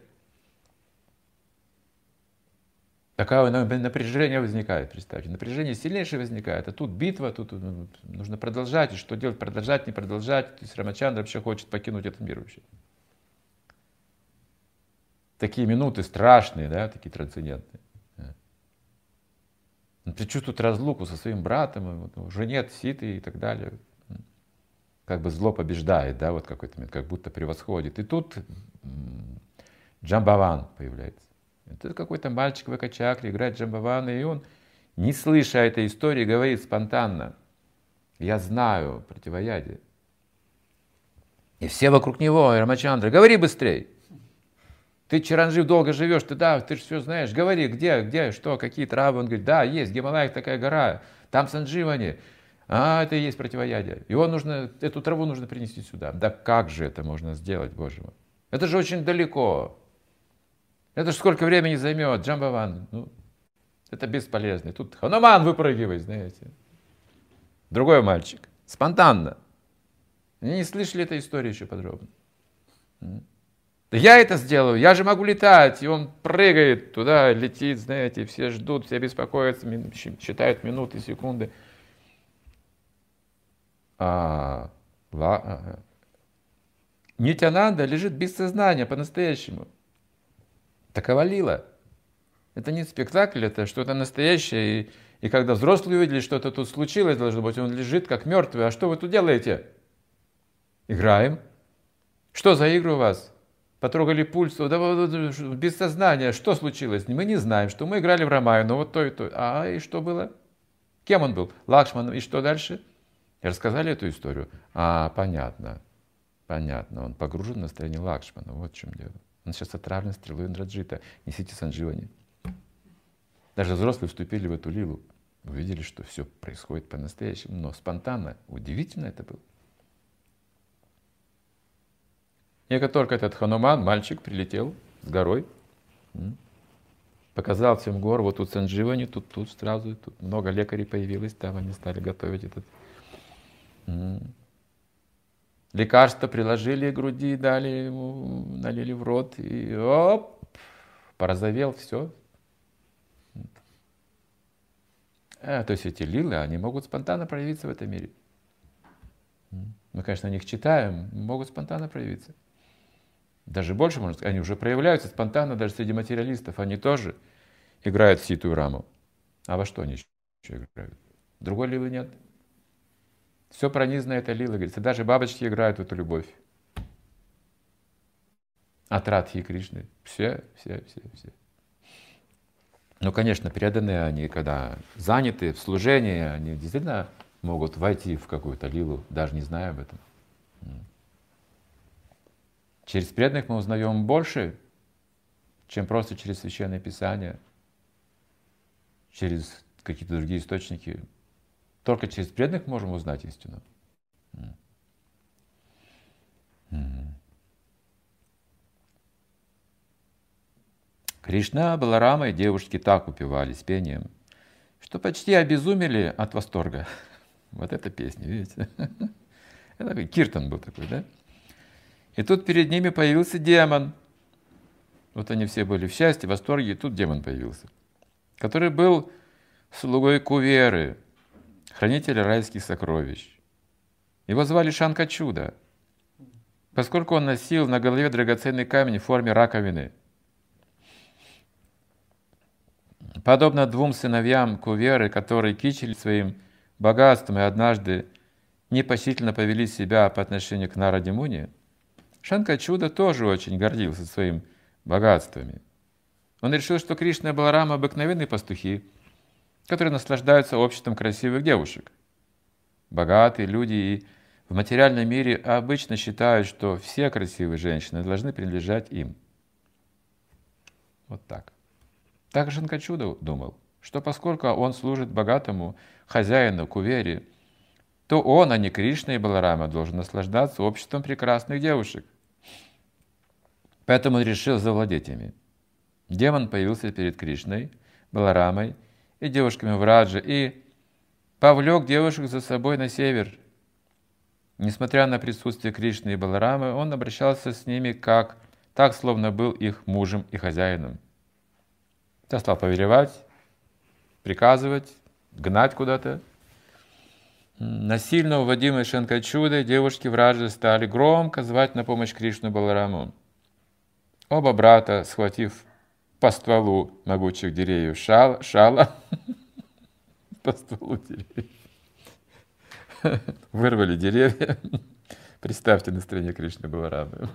Такое напряжение возникает, представьте. Напряжение сильнейшее возникает, а тут битва, тут нужно продолжать, и что делать, продолжать, не продолжать. То есть Рамачандра вообще хочет покинуть этот мир вообще. Такие минуты страшные, да, такие трансцендентные. Он предчувствует разлуку со своим братом, уже нет Ситы и так далее. Как бы зло побеждает, да, вот какой-то момент, как будто превосходит. И тут Джамбаван появляется. Это какой-то мальчик в Эко-чакре, играет Джамбавана, и он, не слыша этой истории, говорит спонтанно: я знаю противоядие. И все вокруг него, и Рамачандра: говори быстрей. Ты, Чаранджив, долго живешь, ты да, ты же все знаешь, говори, где, где, что, какие травы. Он говорит: да, есть, в Гималаях такая гора, там Сандживани. А, это и есть противоядие. Его нужно, эту траву нужно принести сюда. Да как же это можно сделать, Боже мой? Это же очень далеко. Это же сколько времени займет, Джамбаван. Ну, это бесполезно. Тут Хануман выпрыгивает, знаете. Другой мальчик. Спонтанно. Они не слышали этой истории еще подробно. Да я это сделаю, я же могу летать. И он прыгает туда, летит, знаете, все ждут, все беспокоятся, считают минуты, секунды. А, ла, Нитьянанда лежит без сознания по-настоящему. Такова лила. Это не спектакль, это что-то настоящее. И, и когда взрослые увидели, что это тут случилось, должно быть, он лежит как мертвый. А что вы тут делаете? Играем. Что за игры у вас? Потрогали пульс, да, без сознания. Что случилось? Мы не знаем, что мы играли в Рамаяну, вот то и то. А и что было? Кем он был? Лакшманом. И что дальше? И рассказали эту историю. А, понятно. Понятно. Он погружен в настроение Лакшмана. Вот в чем дело. Он сейчас отравлен стрелой Индраджита. Несите Сандживани. Даже взрослые вступили в эту лилу. Увидели, что все происходит по-настоящему. Но спонтанно. Удивительно это было. И как только этот Хануман, мальчик, прилетел с горой, показал всем гор, вот тут Сандживани, тут, тут сразу, тут много лекарей появилось, там они стали готовить этот. Лекарство приложили к груди, дали ему, налили в рот, и оп, порозовел, все. А, то есть эти лилы, они могут спонтанно проявиться в этом мире. Мы, конечно, о них читаем, могут спонтанно проявиться. Даже больше, можно сказать, они уже проявляются спонтанно даже среди материалистов. Они тоже играют в Ситу и Раму. А во что они еще играют? Другой лилы нет. Все пронизано этой лилой, говорится. Даже бабочки играют в эту любовь. От Радхи и Кришны. Все, все, все, все. Ну, конечно, преданные они, когда заняты в служении, они действительно могут войти в какую-то лилу, даже не зная об этом. Через преданных мы узнаем больше, чем просто через Священное Писание, через какие-то другие источники. Только через преданных можем узнать истину. Кришна, Баларама и девушки так упивались пением, что почти обезумели от восторга. Вот эта песня, видите? Это такой киртан был такой, да? И тут перед ними появился демон. Вот они все были в счастье, в восторге, и тут демон появился, который был слугой Куверы, хранителя райских сокровищ. Его звали Шанкачуда, поскольку он носил на голове драгоценный камень в форме раковины. Подобно двум сыновьям Куверы, которые кичили своим богатством и однажды непочтительно повели себя по отношению к Нараде Муни, Шанкачуда тоже очень гордился своим богатствами. Он решил, что Кришна и Баларама — обыкновенные пастухи, которые наслаждаются обществом красивых девушек. Богатые люди и в материальном мире обычно считают, что все красивые женщины должны принадлежать им. Вот так. Так Шанкачуда думал, что поскольку он служит богатому хозяину Кувере, то он, а не Кришна и Баларама, должен наслаждаться обществом прекрасных девушек. Поэтому он решил завладеть ими. Демон появился перед Кришной, Баларамой и девушками Враджа и повлек девушек за собой на север. Несмотря на присутствие Кришны и Баларамы, он обращался с ними как, так, словно был их мужем и хозяином. Я стал повелевать, приказывать, гнать куда-то. Насильно уводимые Шанкачудой девушки Враджа стали громко звать на помощь Кришну и Балараму. Оба брата, схватив по стволу могучих деревьев шала, шала по стволу деревьев, вырвали деревья. Представьте настроение Кришны и Баларамы.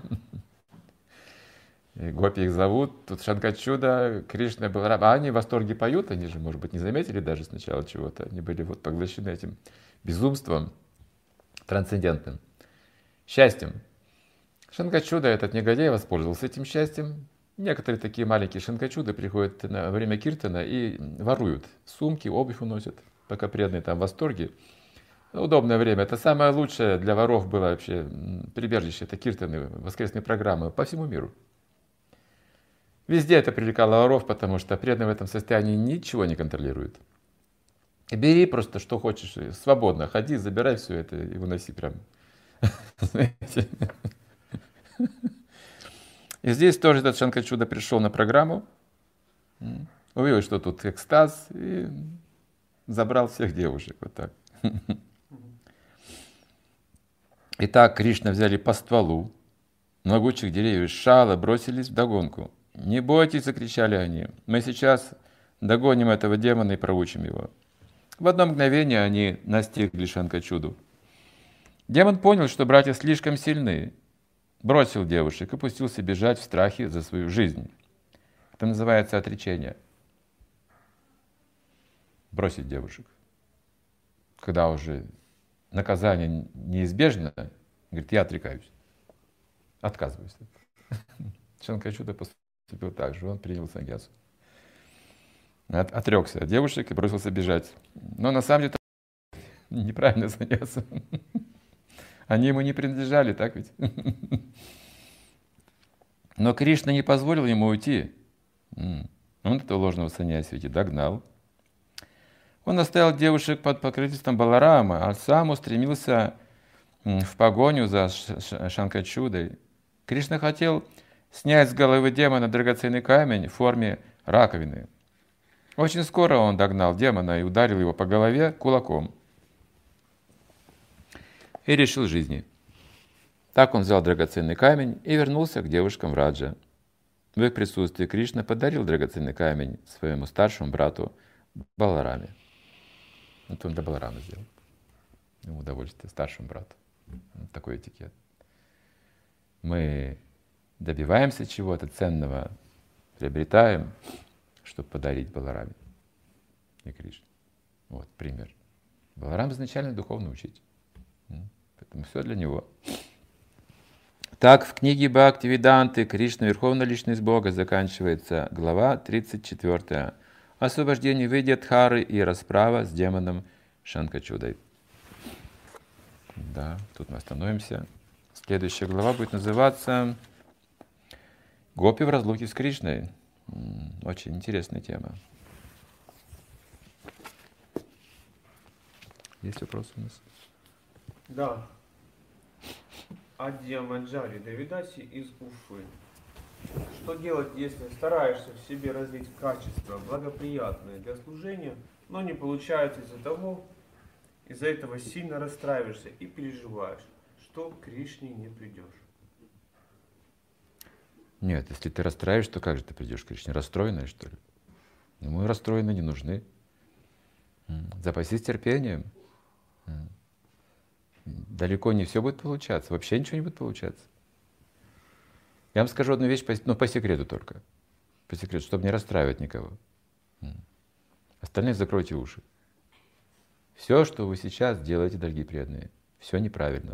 И гопи их зовут, тут Шанкачуда, Кришна и Баларама. А они в восторге поют, они же, может быть, не заметили даже сначала чего-то. Они были вот поглощены этим безумством трансцендентным, счастьем. Шанкачуда, этот негодяй, воспользовался этим счастьем. Некоторые такие маленькие шанкачуды приходят на время киртана и воруют сумки, обувь уносят, пока преданные там в восторге. Удобное время. Это самое лучшее для воров было вообще прибежище. Это киртаны, воскресные программы по всему миру. Везде это привлекало воров, потому что преданные в этом состоянии ничего не контролируют. Бери просто что хочешь, свободно ходи, забирай все это и выноси прям. И здесь тоже этот Шанкачуда пришел на программу, увидел, что тут экстаз, и забрал всех девушек. Вот так. Итак, Кришна взяли по стволу могучих деревьев шала, бросились вдогонку. «Не бойтесь!» — закричали они. «Мы сейчас догоним этого демона и проучим его». В одно мгновение они настигли Шанкачуду. Демон понял, что братья слишком сильны, бросил девушек и пустился бежать в страхе за свою жизнь. Это называется отречение. Бросить девушек. Когда уже наказание неизбежно, говорит, я отрекаюсь, отказываюсь. Шанкачуда поступил так же, он принял саньясу. От, отрекся от девушек и бросился бежать. Но на самом деле это неправильно саньяса. Они ему не принадлежали, так ведь? Но Кришна не позволил ему уйти. Он этого ложного саньяси ведь и догнал. Он оставил девушек под покровительством Баларама, а сам устремился в погоню за Шанкачудой. Кришна хотел снять с головы демона драгоценный камень в форме раковины. Очень скоро он догнал демона и ударил его по голове кулаком. И решил жизни. Так он взял драгоценный камень и вернулся к девушкам Враджа. В их присутствии Кришна подарил драгоценный камень своему старшему брату Балараме. Это он для Баларама сделал. ему удовольствие, старшему брату. Вот такой этикет. Мы добиваемся чего-то ценного, приобретаем, чтобы подарить Балараме и Кришне. Вот пример. Баларам изначально духовный учитель. Поэтому все для него. Так, в книге Бхактивиданты Кришна, Верховная Личность Бога, заканчивается глава тридцать четвёртая. Освобождение Видьядхары и расправа с демоном Шанкачудой. Да, тут мы остановимся. Следующая глава будет называться «Гопи в разлуке с Кришной». Очень интересная тема. Есть вопросы у нас? Да. Адья Манджари Давидаси из Уфы. Что делать, если стараешься в себе развить качества, благоприятные для служения, но не получается из-за того, из-за этого сильно расстраиваешься и переживаешь, что к Кришне не придешь? Нет, если ты расстраиваешься, то как же ты придешь к Кришне? Расстроенная, что ли? Ему расстроенные не нужны. Запасись терпением. Далеко не все будет получаться, вообще ничего не будет получаться. Я вам скажу одну вещь, но по секрету только. По секрету, чтобы не расстраивать никого. Остальные закройте уши. Все, что вы сейчас делаете, дорогие преданные, все неправильно.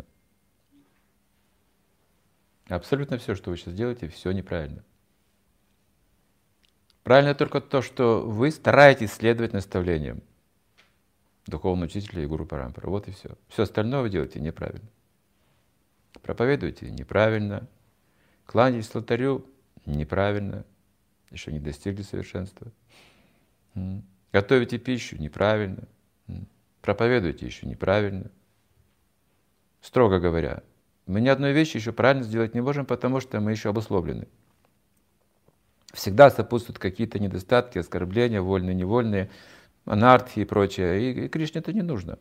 Абсолютно все, что вы сейчас делаете, все неправильно. Правильно только то, что вы стараетесь следовать наставлениям духовного учителя и гуру Парампары. Вот и все. Все остальное вы делаете неправильно. Проповедуете неправильно. Кланяетесь алтарю неправильно. Еще не достигли совершенства. Готовите пищу неправильно. Проповедуете еще неправильно. Строго говоря, мы ни одной вещи еще правильно сделать не можем, потому что мы еще обусловлены. Всегда сопутствуют какие-то недостатки, оскорбления, вольные, невольные, анархии и прочее. И, и Кришне это не нужно.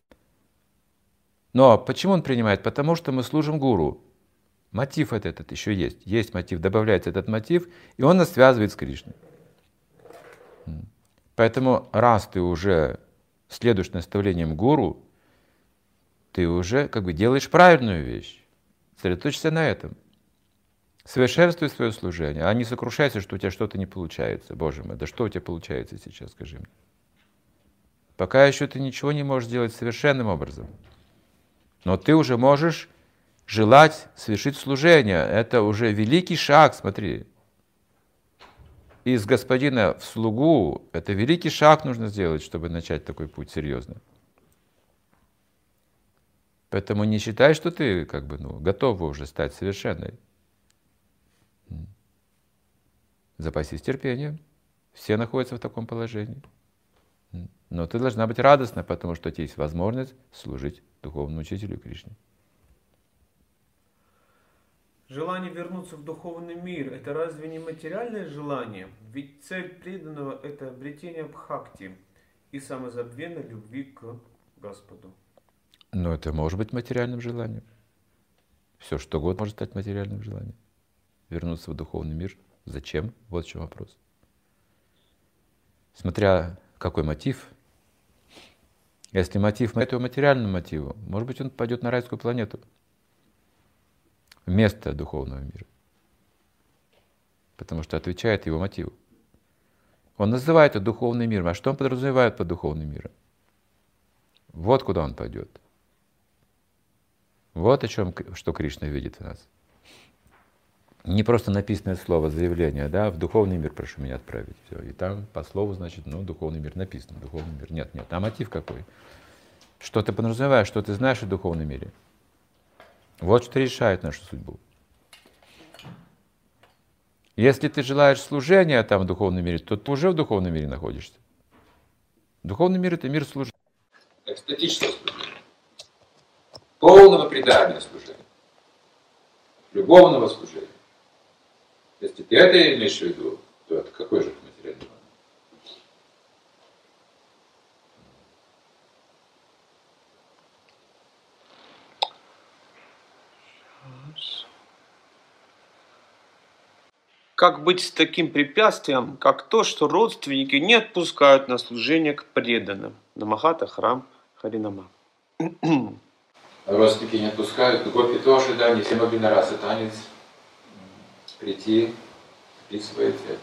Но почему он принимает? Потому что мы служим гуру. Мотив этот, этот еще есть. Есть мотив, добавляется этот мотив, и он нас связывает с Кришной. Поэтому раз ты уже следуешь наставлениям гуру, ты уже как бы делаешь правильную вещь. Сосредоточься на этом. Совершенствуй свое служение, а не сокрушайся, что у тебя что-то не получается. Боже мой, да что у тебя получается сейчас, скажи мне. Пока еще ты ничего не можешь сделать совершенным образом. Но ты уже можешь желать совершить служение. Это уже великий шаг, смотри. Из господина в слугу, это великий шаг нужно сделать, чтобы начать такой путь серьезно. Поэтому не считай, что ты как бы, ну, готова уже стать совершенной. Запасись терпением. Все находятся в таком положении. Но ты должна быть радостна, потому что у тебя есть возможность служить духовному учителю Кришне. Желание вернуться в духовный мир – это разве не материальное желание? Ведь цель преданного – это обретение бхакти и самозабвенной любви к Господу. Но это может быть материальным желанием. Все что угодно может стать материальным желанием. Вернуться в духовный мир. Зачем? Вот в чем вопрос. Смотря какой мотив. Если мотив по этому материальному мотиву, может быть, он пойдет на райскую планету. Вместо духовного мира. Потому что отвечает его мотиву. Он называет это духовным миром. А что он подразумевает под духовным миром? Вот куда он пойдет. Вот о чем, что Кришна видит в нас. Не просто написанное слово, заявление, да, в духовный мир прошу меня отправить. Все. И там по слову, значит, ну, духовный мир написано, духовный мир. Нет, нет. А мотив какой? Что ты подразумеваешь, что ты знаешь о духовном мире? Вот что решает нашу судьбу. Если ты желаешь служения там в духовном мире, то ты уже в духовном мире находишься. Духовный мир — это мир служения. Экстатического служения. Полного предания служения. Любовного служения. Если ты это имеешь в виду, то это какой же материальный мир? Как быть с таким препятствием, как то, что родственники не отпускают на служение к преданным? Намахата храм Харинама. Родственники не отпускают, гопи тоже, да, не все могли на раз и танец прийти, вписывать это.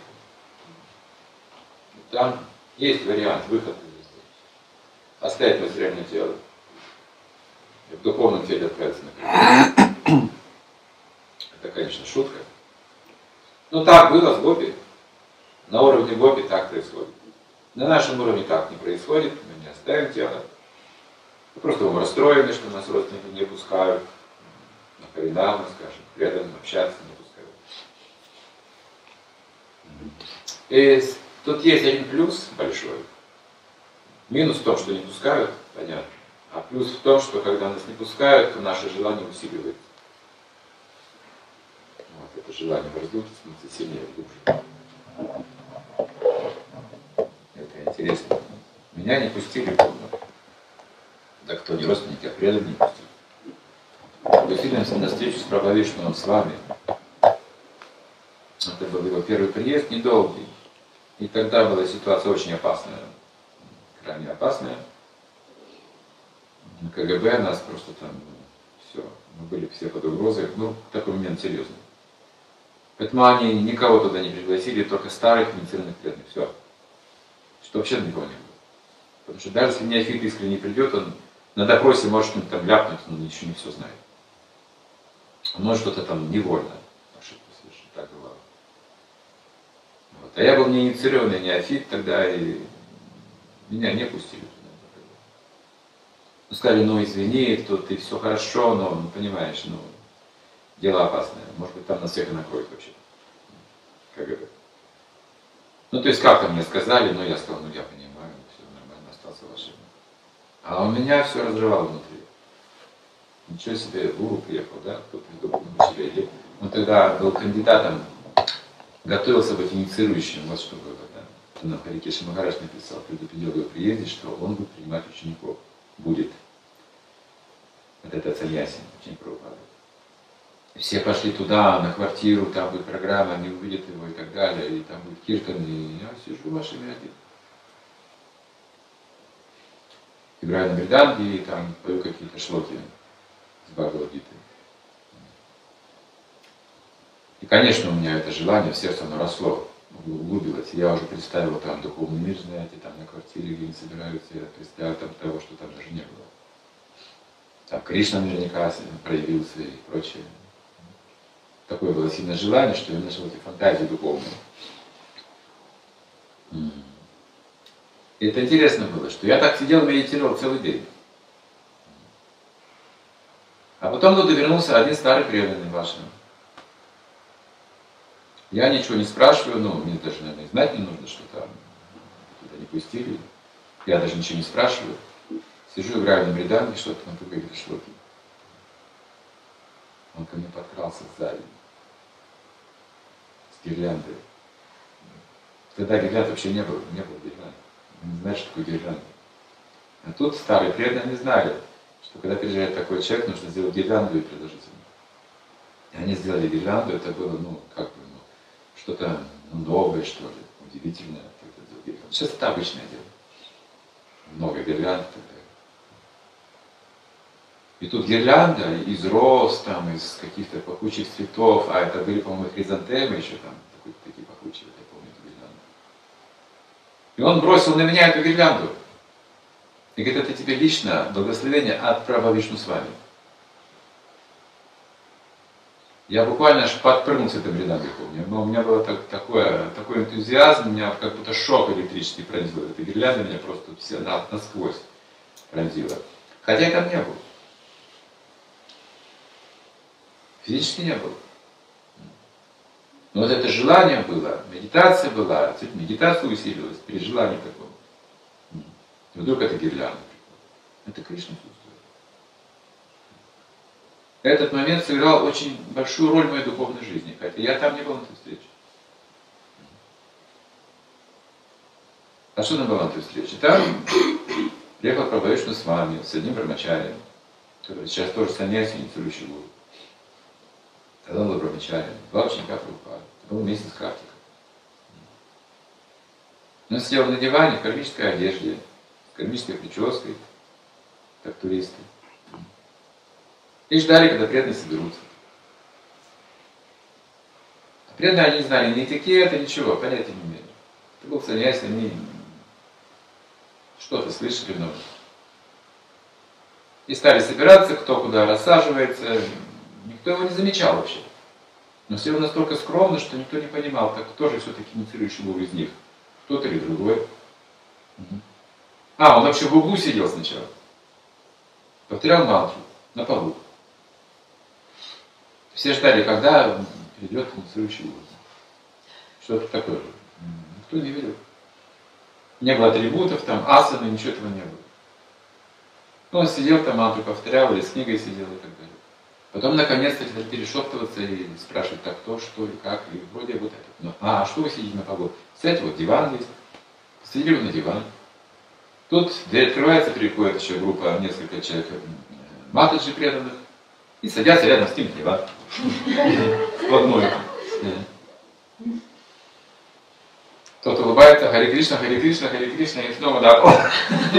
Там есть вариант выхода из этого. Оставить материальное тело. И в духовном теле отправиться на. Это, конечно, шутка. Но так было с гопи. На уровне гопи так происходит. На нашем уровне так не происходит, мы не оставим тело. Мы просто мы расстроены, что нас родственники не пускают. На харинамы, скажем, рядом общаться не пускают. И тут есть один плюс большой. Минус в том, что не пускают, понятно. А плюс в том, что когда нас не пускают, то наше желание усиливается. Вот это желание раздуться, становится сильнее, глубже. Это интересно. Меня не пустили, помню. Да кто не родственники, а преданные не пустили. Василием на встречу с Прабхавишну, он с вами. Это был его первый приезд, недолгий. И тогда была ситуация очень опасная. Крайне опасная. КГБ нас просто там, все, мы были все под угрозой. Ну, такой момент серьезный. Поэтому они никого туда не пригласили, только старых инициированных преданных. Все. Что вообще никого не было. Потому что даже если неофит искренне придет, он на допросе может что-нибудь там ляпнуть, но еще не все знает. Он может что-то там невольно ошибку совершить. Так бывало. Вот. А я был не инициированный неофит тогда, и меня не пустили туда. Ну, сказали, ну извини, тут и все хорошо, но, ну, понимаешь, ну, дело опасное. Может быть, там нас всех и накроют вообще. Как это? Ну, то есть, как-то мне сказали, но я сказал, ну, я понимаю, все нормально, остался волшебным. А у меня все разрывало внутри. Ничего себе, гуру приехал, да, кто придумал на себя. Он тогда был кандидатом, готовился быть инициирующим, вот что было, да. То нам Харикеша Махарадж написал, предупредил его приезде, что он будет принимать учеников. Будет. Вот этот саньяси, очень Прабхупада. Все пошли туда, на квартиру, там будет программа, они увидят его и так далее, и там будет киртан, и я сижу в машине один. Играю на мриданге и там пою какие-то шлоки с Бхагавад-гиты. И, конечно, у меня это желание в сердце, оно росло, углубилось. Я уже представил там духовный мир, знаете, там на квартире, где они собираются, я представил там того, что там даже не было. Там Кришна наверняка проявился и прочее. Такое было сильное желание, что я нашел эти фантазии духовные. И это интересно было, что я так сидел, медитировал целый день. А потом туда вернулся один старый преданный ваш. Я ничего не спрашиваю, ну, мне даже, наверное, знать не нужно, что там туда не пустили. Я даже ничего не спрашиваю. Сижу, играю на мриданге, что-то там какие-то шлоки. Он ко мне подкрался сзади. С гирляндой. Тогда гирлянд вообще не было, не было гирлянды. Не знаешь, что такое гирлянда. А тут старые преданные знали, что когда приезжает такой человек, нужно сделать гирлянду и предложить ему. И они сделали гирлянду, это было, ну, как бы, ну, что-то ну, новое, что ли, удивительное. Сейчас это обычное дело. Много гирлянд и так далее. И тут гирлянда из роз, там, из каких-то пахучих цветов, а это были, по-моему, хризантемы еще там, такие пахучие, я помню, эту гирлянду. И он бросил на меня эту гирлянду. И говорит, это тебе лично благословение от Прабхавишну с вами. Я буквально аж подпрыгнул с этой гирляндой, помню. Но у меня был так, такое, такой энтузиазм, меня как будто шок электрический пронзил. Эта гирлянда меня просто все насквозь пронзила. Хотя я там не был. Физически не было. Но вот это желание было, медитация была, медитация усилилась при желании такого. И вдруг это гирлянда. Это Кришна чувствует. Этот момент сыграл очень большую роль в моей духовной жизни, хотя я там не был на этой встрече. А что на была на этой встрече? Там приехал Прабхавишну с вами, с одним брамачарием, который сейчас тоже саньяси, инициирующий гуру. Тогда он был брамачарием, два ученика Прабхупады. Это был месяц Картика. Он сидел на диване в кармической одежде, с кармической прической, как туристы. И ждали, когда преданные соберутся. А преданные они не знали ни этикета, ничего, понятия не имели. Это был саньяси, они что-то слышали, но и стали собираться, кто куда рассаживается. Никто его не замечал вообще. Но все настолько скромно, что никто не понимал, так кто же все-таки инициирующий был из них. Тот или другой. А, он вообще в углу сидел сначала. Повторял мантру на полу. Все ждали, когда придет инициирующий угол. Что-то такое. Никто не видел. Не было атрибутов, там, асаны, ничего этого не было. Он сидел там, мантру повторял, или с книгой сидел и так далее. Потом, наконец-то, стали перешептываться и спрашивать, так кто, что и как, и вроде вот это. Но, а, что вы сидите на полу? Сядьте, вот диван есть. Сидели вы на диван. Тут дверь открывается, приходит еще группа, несколько человек, матаджи преданных, и садятся рядом с ним на диван. Вплотную. Тот улыбается, Харе Кришна, Харе Кришна, Харе Кришна, и снова да.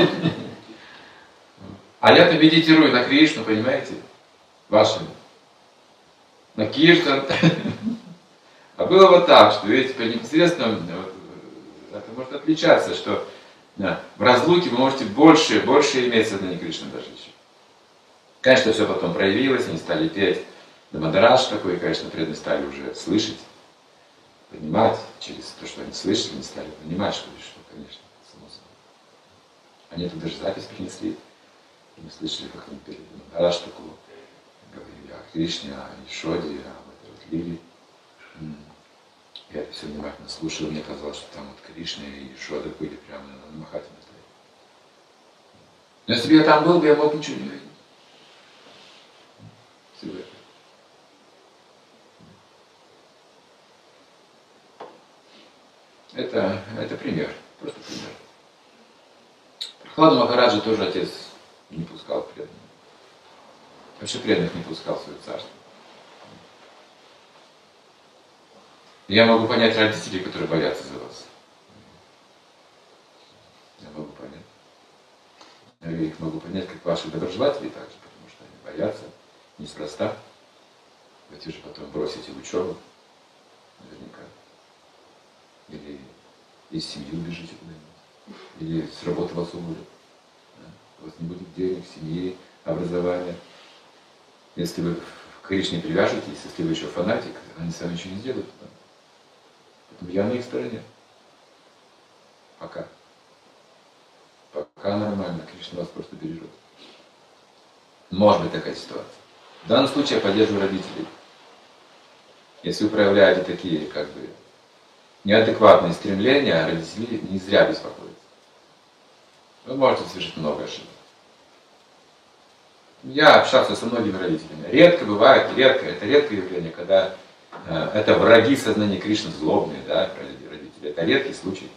А я-то медитирую на Кришну, понимаете? Вашими. На Киртан. А было вот так, что ведь по непосредственному это может отличаться, что да, в разлуке вы можете больше, больше иметь сознание Кришны даже еще. Конечно, все потом проявилось, они стали петь Дамадараш такой, и, конечно, преданные стали уже слышать, понимать через то, что они слышали, они стали понимать, что и что, конечно, само собой. Они тут даже запись принесли, и мы слышали, как они пели Дамадараш такого, говорили о Кришне, о Ишоде, о этой вот Лиле. Я это все внимательно слушал, мне казалось, что там вот Кришна и Ишода были прямо на Махатме. Но если бы я там был, бы я мог ничего не видеть. Всего этого. Это, это пример, просто пример. Прохладу Махараджа тоже отец не пускал преданных. Вообще преданных не пускал в свое царство. Я могу понять родителей, которые боятся за вас. Я могу понять. Я их могу понять, как ваших доброжелателей также, потому что они боятся неспроста. Вы же потом бросите учебу, наверняка. Или из семьи убежите куда-нибудь. Или с работы вас уволят. Да? У вас не будет денег, семьи, образования. Если вы к Кришне привяжетесь, если вы еще фанатик, они с вами ничего не сделают. Да? Поэтому я на их стороне. Пока. Пока нормально, Кришна вас просто бережет. Может быть такая ситуация. В данном случае я поддерживаю родителей. Если вы проявляете такие, как бы, неадекватные стремления, родители не зря беспокоятся. Вы можете совершить много ошибок. Я общался со многими родителями. Редко бывает, редко, это редкое явление, когда э, это враги сознания Кришны, злобные, да, родители. Это редкий случай.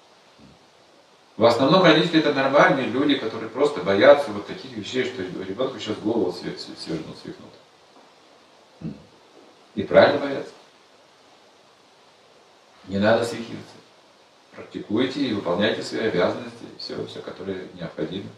В основном родители это нормальные люди, которые просто боятся вот таких вещей, что ребенку сейчас голову свернут, свихнут. И правильно боятся. Не надо свихиваться. Практикуйте и выполняйте свои обязанности, все, все, которые необходимы.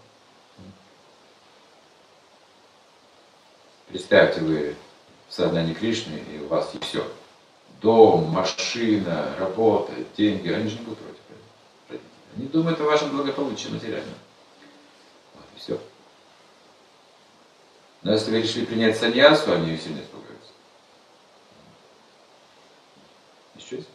Представьте, вы в сознании Кришны, и у вас есть все. Дом, машина, работа, деньги. Они же не будут против родителей. Они думают о вашем благополучии материальном. Вот и все. Но если вы решили принять саньясу, они сильно испугаются. Еще есть?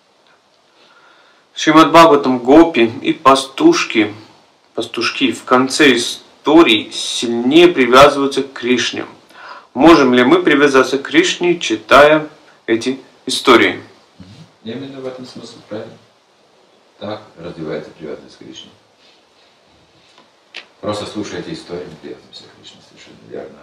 Шримад Бхагаватам гопи и пастушки, пастушки в конце истории сильнее привязываются к Кришне. Можем ли мы привязаться к Кришне, читая эти истории? Именно в этом смысл, правильно? Так развивается привязанность к Кришне. Просто слушайте истории, мы привязываемся к Кришне, совершенно верно.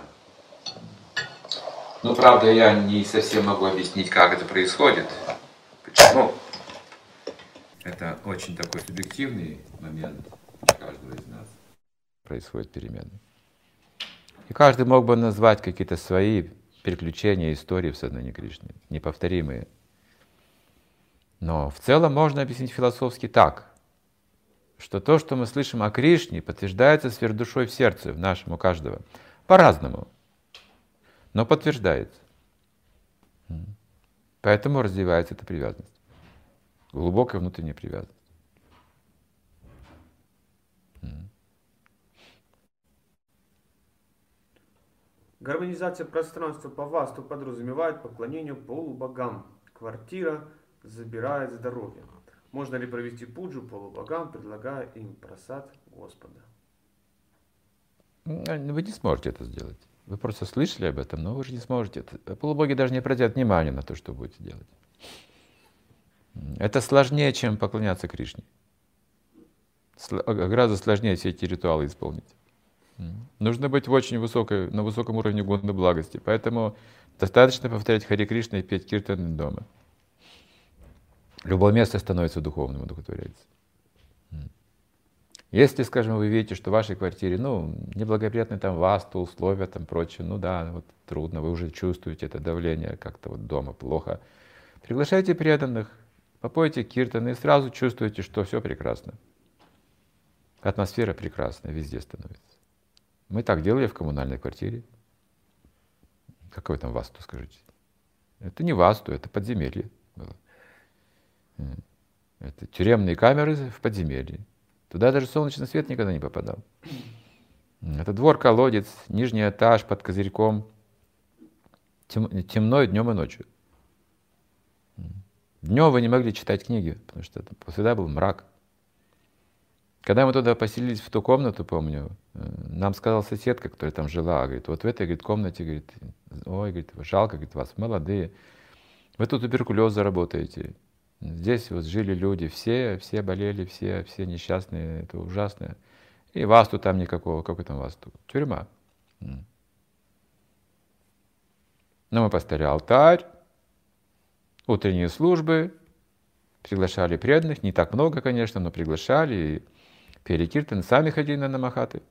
Ну, правда, я не совсем могу объяснить, как это происходит. Почему? Это очень такой субъективный момент для каждого из нас. Происходит перемена. И каждый мог бы назвать какие-то свои приключения, истории в сознании Кришны, неповторимые. Но в целом можно объяснить философски так, что то, что мы слышим о Кришне, подтверждается сверхдушой в сердце, в нашем у каждого. По-разному, но подтверждается. Поэтому развивается эта привязанность. Глубокая внутренняя привязанность. Гармонизация пространства по васту подразумевает поклонение полубогам. Квартира забирает здоровье. Можно ли провести пуджу полубогам, предлагая им прасад Господа? Вы не сможете это сделать. Вы просто слышали об этом, но вы же не сможете. Полубоги даже не обратят внимания на то, что будете делать. Это сложнее, чем поклоняться Кришне. Гораздо сложнее все эти ритуалы исполнить. Нужно быть в очень высокой, на высоком уровне гунны благости. Поэтому достаточно повторять Харе Кришна и петь киртаны дома. Любое место становится духовным, одухотворяется. Если, скажем, вы видите, что в вашей квартире, ну, неблагоприятные там васту, условия, там прочее, ну да, вот трудно, вы уже чувствуете это давление, как-то вот дома плохо. Приглашайте преданных, попойте киртаны и сразу чувствуете, что все прекрасно. Атмосфера прекрасная, везде становится. Мы так делали в коммунальной квартире. Какой там васту, скажите? Это не васту, это подземелье было. Это тюремные камеры в подземелье. Туда даже солнечный свет никогда не попадал. Это двор-колодец, нижний этаж под козырьком. Тем, темно и днем, и ночью. Днем вы не могли читать книги, потому что там всегда был мрак. Когда мы туда поселились, в ту комнату, помню, нам сказала соседка, которая там жила, говорит, вот в этой, говорит, комнате, говорит, ой, говорит, жалко, говорит, вас молодые, вы тут туберкулез заработаете. Здесь вот жили люди, все, все болели, все, все несчастные, это ужасно. И васту там никакого, какой там васту? Тюрьма. Но мы поставили алтарь, утренние службы, приглашали преданных, не так много, конечно, но приглашали, и пели киртаны, сами ходили на намахаты.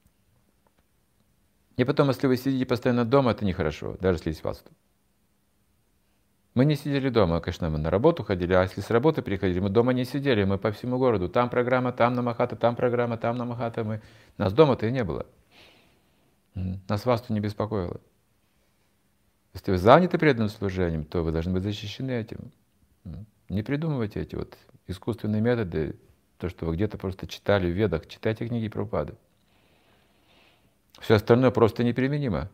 И потом, если вы сидите постоянно дома, это нехорошо, даже если есть васту. Мы не сидели дома, конечно, мы на работу ходили, а если с работы приходили, мы дома не сидели, мы по всему городу, там программа, там намахата, там программа, там намахата, мы... Нас дома-то и не было. Нас васту не беспокоило. Если вы заняты преданным служением, то вы должны быть защищены этим. Не придумывайте эти вот искусственные методы, то, что вы где-то просто читали в ведах, читайте книги Прабхупады. Все остальное просто неприменимо.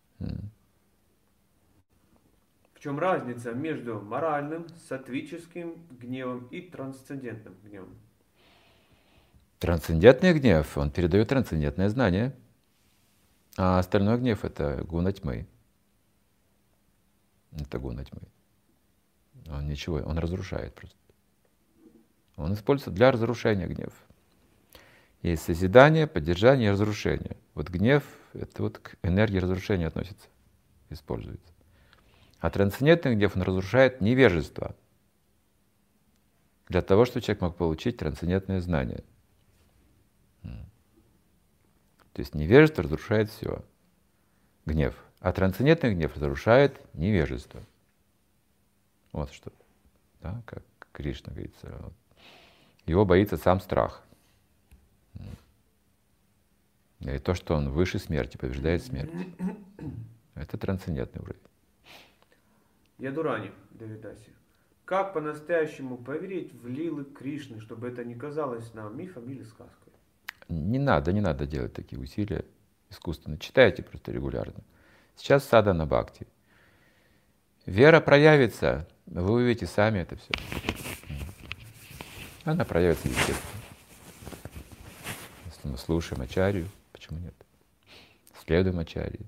В чем разница между моральным, саттвическим гневом и трансцендентным гневом? Трансцендентный гнев, он передает трансцендентное знание, а остальной гнев — это гуна тьмы. Это гуна тьмы. Он ничего, он разрушает просто. Он используется для разрушения гнев. Есть созидание, поддержание и разрушение. Вот гнев — это вот к энергии разрушения относится, используется. А трансцендентный гнев, он разрушает невежество. Для того, чтобы человек мог получить трансцендентное знание. То есть невежество разрушает все. Гнев. А трансцендентный гнев разрушает невежество. Вот что. Да, как Кришна говорится. Его боится сам страх. И то, что он выше смерти, побеждает смерть. Это трансцендентный уровень. Ядурани Девидаси. Как по-настоящему поверить в лилы Кришны, чтобы это не казалось нам мифом или сказкой? Не надо, не надо делать такие усилия искусственно. Читайте просто регулярно. Сейчас садхана бхакти. Вера проявится, вы увидите сами это все. Она проявится естественно. Если мы слушаем ачарью, почему нет? Следуем ачарье.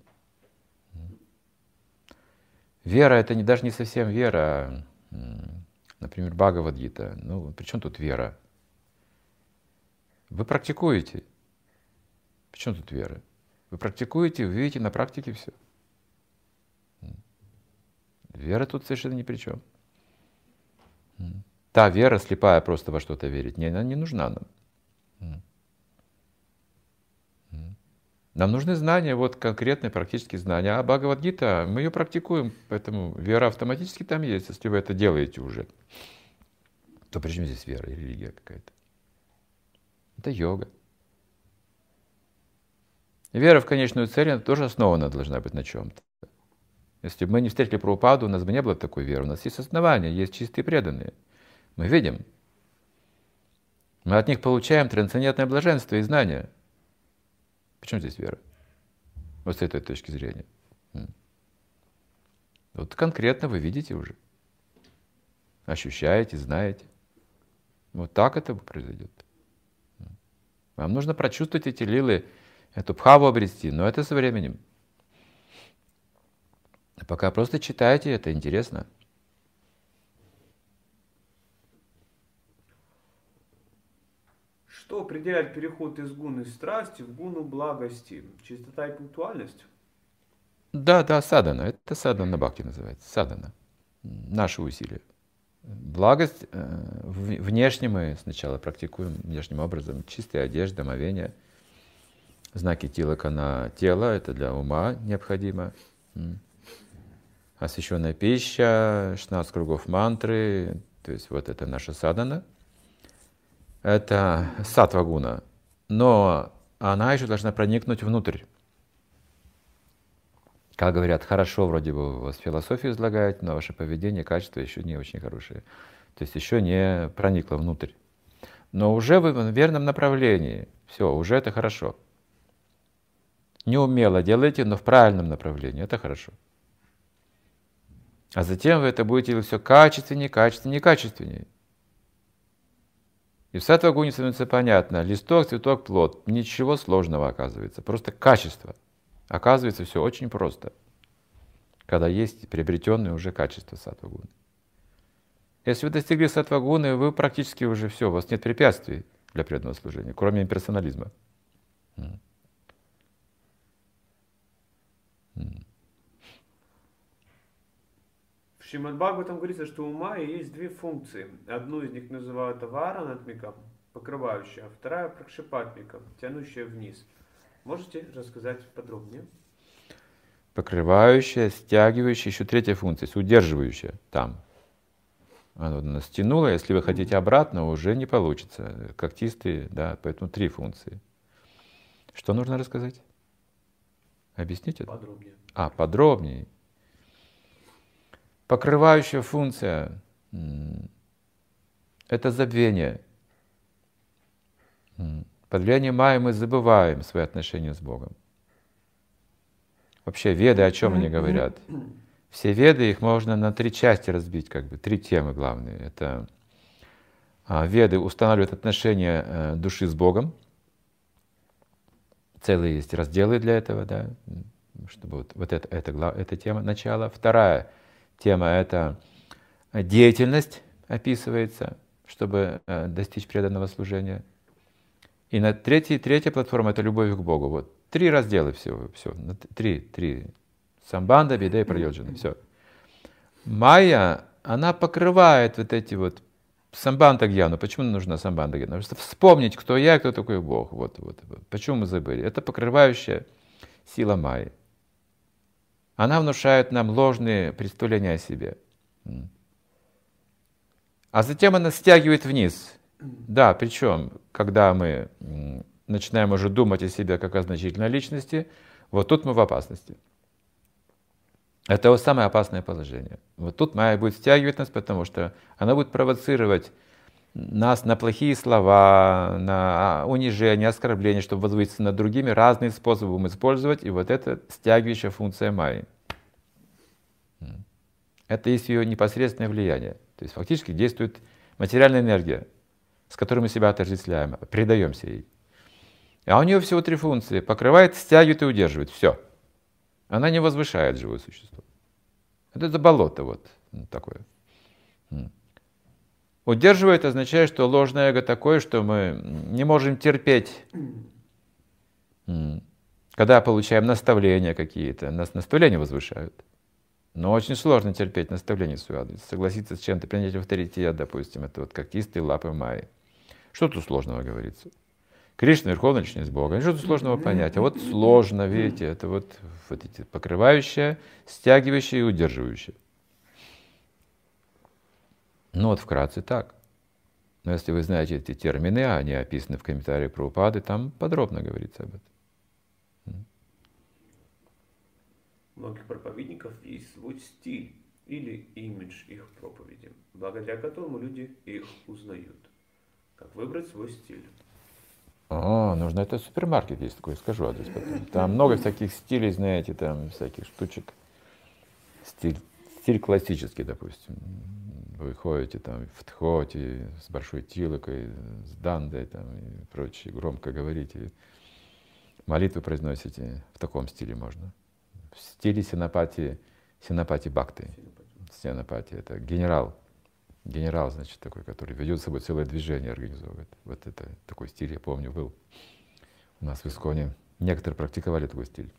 Вера — это не, даже не совсем вера, например, Бхагавад-гита. Ну, при чем тут вера? Вы практикуете. При чем тут вера? Вы практикуете, вы видите на практике все. Вера тут совершенно ни при чем. Та вера слепая, просто во что-то верить, не, она не нужна нам. Нам нужны знания, вот конкретные практические знания. А Бхагавад-гита, мы ее практикуем, поэтому вера автоматически там есть. Если вы это делаете уже, то при чем здесь вера и религия какая-то? Это йога. Вера в конечную цель, она тоже основана должна быть на чем-то. Если бы мы не встретили Прабхупаду, у нас бы не было такой веры. У нас есть основания, есть чистые преданные. Мы видим. Мы от них получаем трансцендентное блаженство и знания. Почему здесь вера? Вот с этой точки зрения. Вот конкретно вы видите уже. Ощущаете, знаете. Вот так это произойдет. Вам нужно прочувствовать эти лилы, эту бхаву обрести, но это со временем. Пока просто читайте, это интересно. Что определяет переход из гуны страсти в гуну благости? Чистота и пунктуальность? Да, да, садана. Это садана бхакти называется. Садана. Наши усилия. Благость э, внешне мы сначала практикуем внешним образом. Чистая одежда, омовение. Знаки тилака на тело. Это для ума необходимо. Освященная пища, шестнадцать кругов мантры. То есть вот это наша садана. Это саттва-гуна. Но она еще должна проникнуть внутрь. Как говорят, хорошо вроде бы у вас философию излагаете, но ваше поведение, качество еще не очень хорошее. То есть еще не проникло внутрь. Но уже вы в верном направлении. Все, уже это хорошо. Неумело делаете, но в правильном направлении. Это хорошо. А затем вы это будете делать все качественнее, качественнее, качественнее. И в саттва-гуне становится понятно. Листок, цветок, плод. Ничего сложного оказывается. Просто качество. Оказывается, все очень просто, когда есть приобретенные уже качества саттва-гуны. Если вы достигли саттва-гуны, вы практически уже все, у вас нет препятствий для преданного служения, кроме имперсонализма. В Шримад Бхагаватам говорится, что у майи есть две функции. Одну из них называют аваранатмика, покрывающая, а вторая пракшипатмика, тянущая вниз. Можете рассказать подробнее? Покрывающая, стягивающая, еще третья функция, есть удерживающая там. Она нас стянула, если вы хотите обратно, уже не получится. Когтистые, да, поэтому три функции. Что нужно рассказать? Объясните? Подробнее. А, подробнее. Покрывающая функция — это забвение. Под влиянием майи мы забываем свои отношения с Богом. Вообще веды о чем они говорят? Все веды, их можно на три части разбить, как бы, три темы главные. Это а, веды устанавливают отношения э, души с Богом. Целые есть разделы для этого, да, чтобы вот, вот это, это, это тема, начало. Вторая тема — это деятельность описывается, чтобы э, достичь преданного служения. И на третьей, третья платформа — это любовь к Богу. Вот три раздела всего, все, три, три. Самбанда, бида и прайоджана, все. Майя, она покрывает вот эти вот самбанда-гьяну. Почему нужна самбанда-гьяна? Просто вспомнить, кто я и кто такой Бог. Вот, вот, вот. Почему мы забыли? Это покрывающая сила майи. Она внушает нам ложные представления о себе. А затем она стягивает вниз. Да, причем, когда мы начинаем уже думать о себе как о значительной личности, вот тут мы в опасности. Это вот самое опасное положение. Вот тут майя будет стягивать нас, потому что она будет провоцировать нас на плохие слова, на унижение, оскорбление, чтобы возвыситься над другими. Разные способы будем использовать, и вот это стягивающая функция майи. Это есть ее непосредственное влияние. То есть фактически действует материальная энергия, с которой мы себя отождествляем, предаемся ей. А у нее всего три функции: покрывает, стягивает и удерживает. Все. Она не возвышает живое существо. Это болото вот такое. Удерживает означает, что ложное эго такое, что мы не можем терпеть, когда получаем наставления какие-то. Нас наставления возвышают. Но очень сложно терпеть наставления в свой адрес. Согласиться с чем-то, принять авторитет, допустим. Это вот когтистые лапы майи. Что тут сложного говорится? Кришна — верховная личность Бога. Что тут сложного понять? А вот сложно, видите, это вот, вот эти покрывающее, стягивающее и удерживающее. Ну вот вкратце так. Но если вы знаете эти термины, а они описаны в комментариях Прабхупады, там подробно говорится об этом. У многих проповедников есть свой стиль или имидж их проповеди, благодаря которому люди их узнают. Как выбрать свой стиль? О, нужно, это супермаркет есть такой, скажу адрес потом. Там много всяких стилей, знаете, там всяких штучек. Стиль, стиль классический, допустим. Вы ходите там в тхоте с большой тилокой, с дандой там, и прочее, громко говорите, молитву произносите. В таком стиле можно. В стиле синапати, синапати бхакти. Синапати — это генерал. Генерал, значит, такой, который ведет с собой целое движение, организовывает. Вот это такой стиль, я помню, был у нас в Исконе. Некоторые практиковали такой стиль.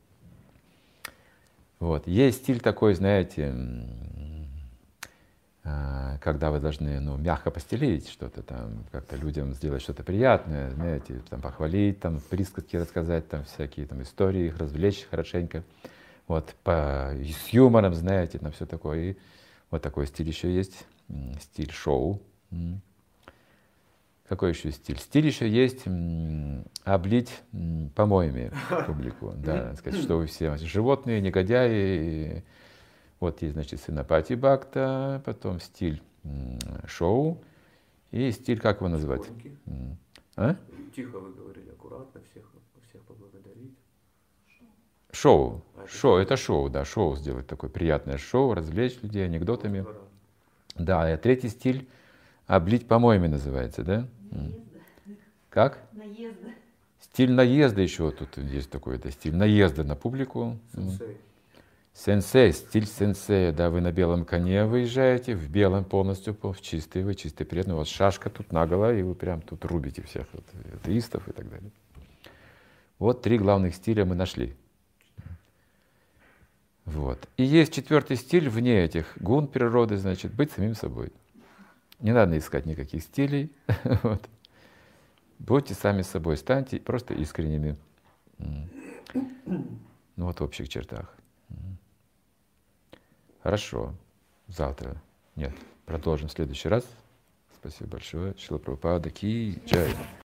Вот. Есть стиль такой, знаете, когда вы должны, ну, мягко постелить что-то там, как-то людям сделать что-то приятное, знаете, там, похвалить, там, присказки рассказать, там, всякие там истории, их развлечь хорошенько. Вот, по, и с юмором, знаете, там все такое. И вот такой стиль еще есть, стиль шоу. Какой еще стиль? Стиль еще есть облить помоями публику, да, сказать, что вы все животные, негодяи. Вот есть, значит, синапати бхакта, потом стиль шоу и стиль, как его назвать? А? Тихо вы говорили, аккуратно, всех, всех поблагодарить. Шоу. А, шоу, это шоу, да, шоу сделать такое приятное шоу, развлечь людей анекдотами. Ну, да, и третий стиль облить помоями называется, да? Наезда. Как? Наезда. Стиль наезда еще тут есть такой, это стиль наезда на публику. Сенсей. Сенсей, стиль сенсея, да, вы на белом коне выезжаете, в белом полностью, в чистый, вы чистый преданный, у вас шашка тут наголо, и вы прям тут рубите всех вот, атеистов и так далее. Вот три главных стиля мы нашли. Вот. И есть четвертый стиль вне этих гун природы, значит, быть самим собой. Не надо искать никаких стилей. Вот. Будьте сами собой, станьте просто искренними. Ну вот в общих чертах. Хорошо. Завтра. Нет. Продолжим в следующий раз. Спасибо большое. Шрила Прабхупада ки джай.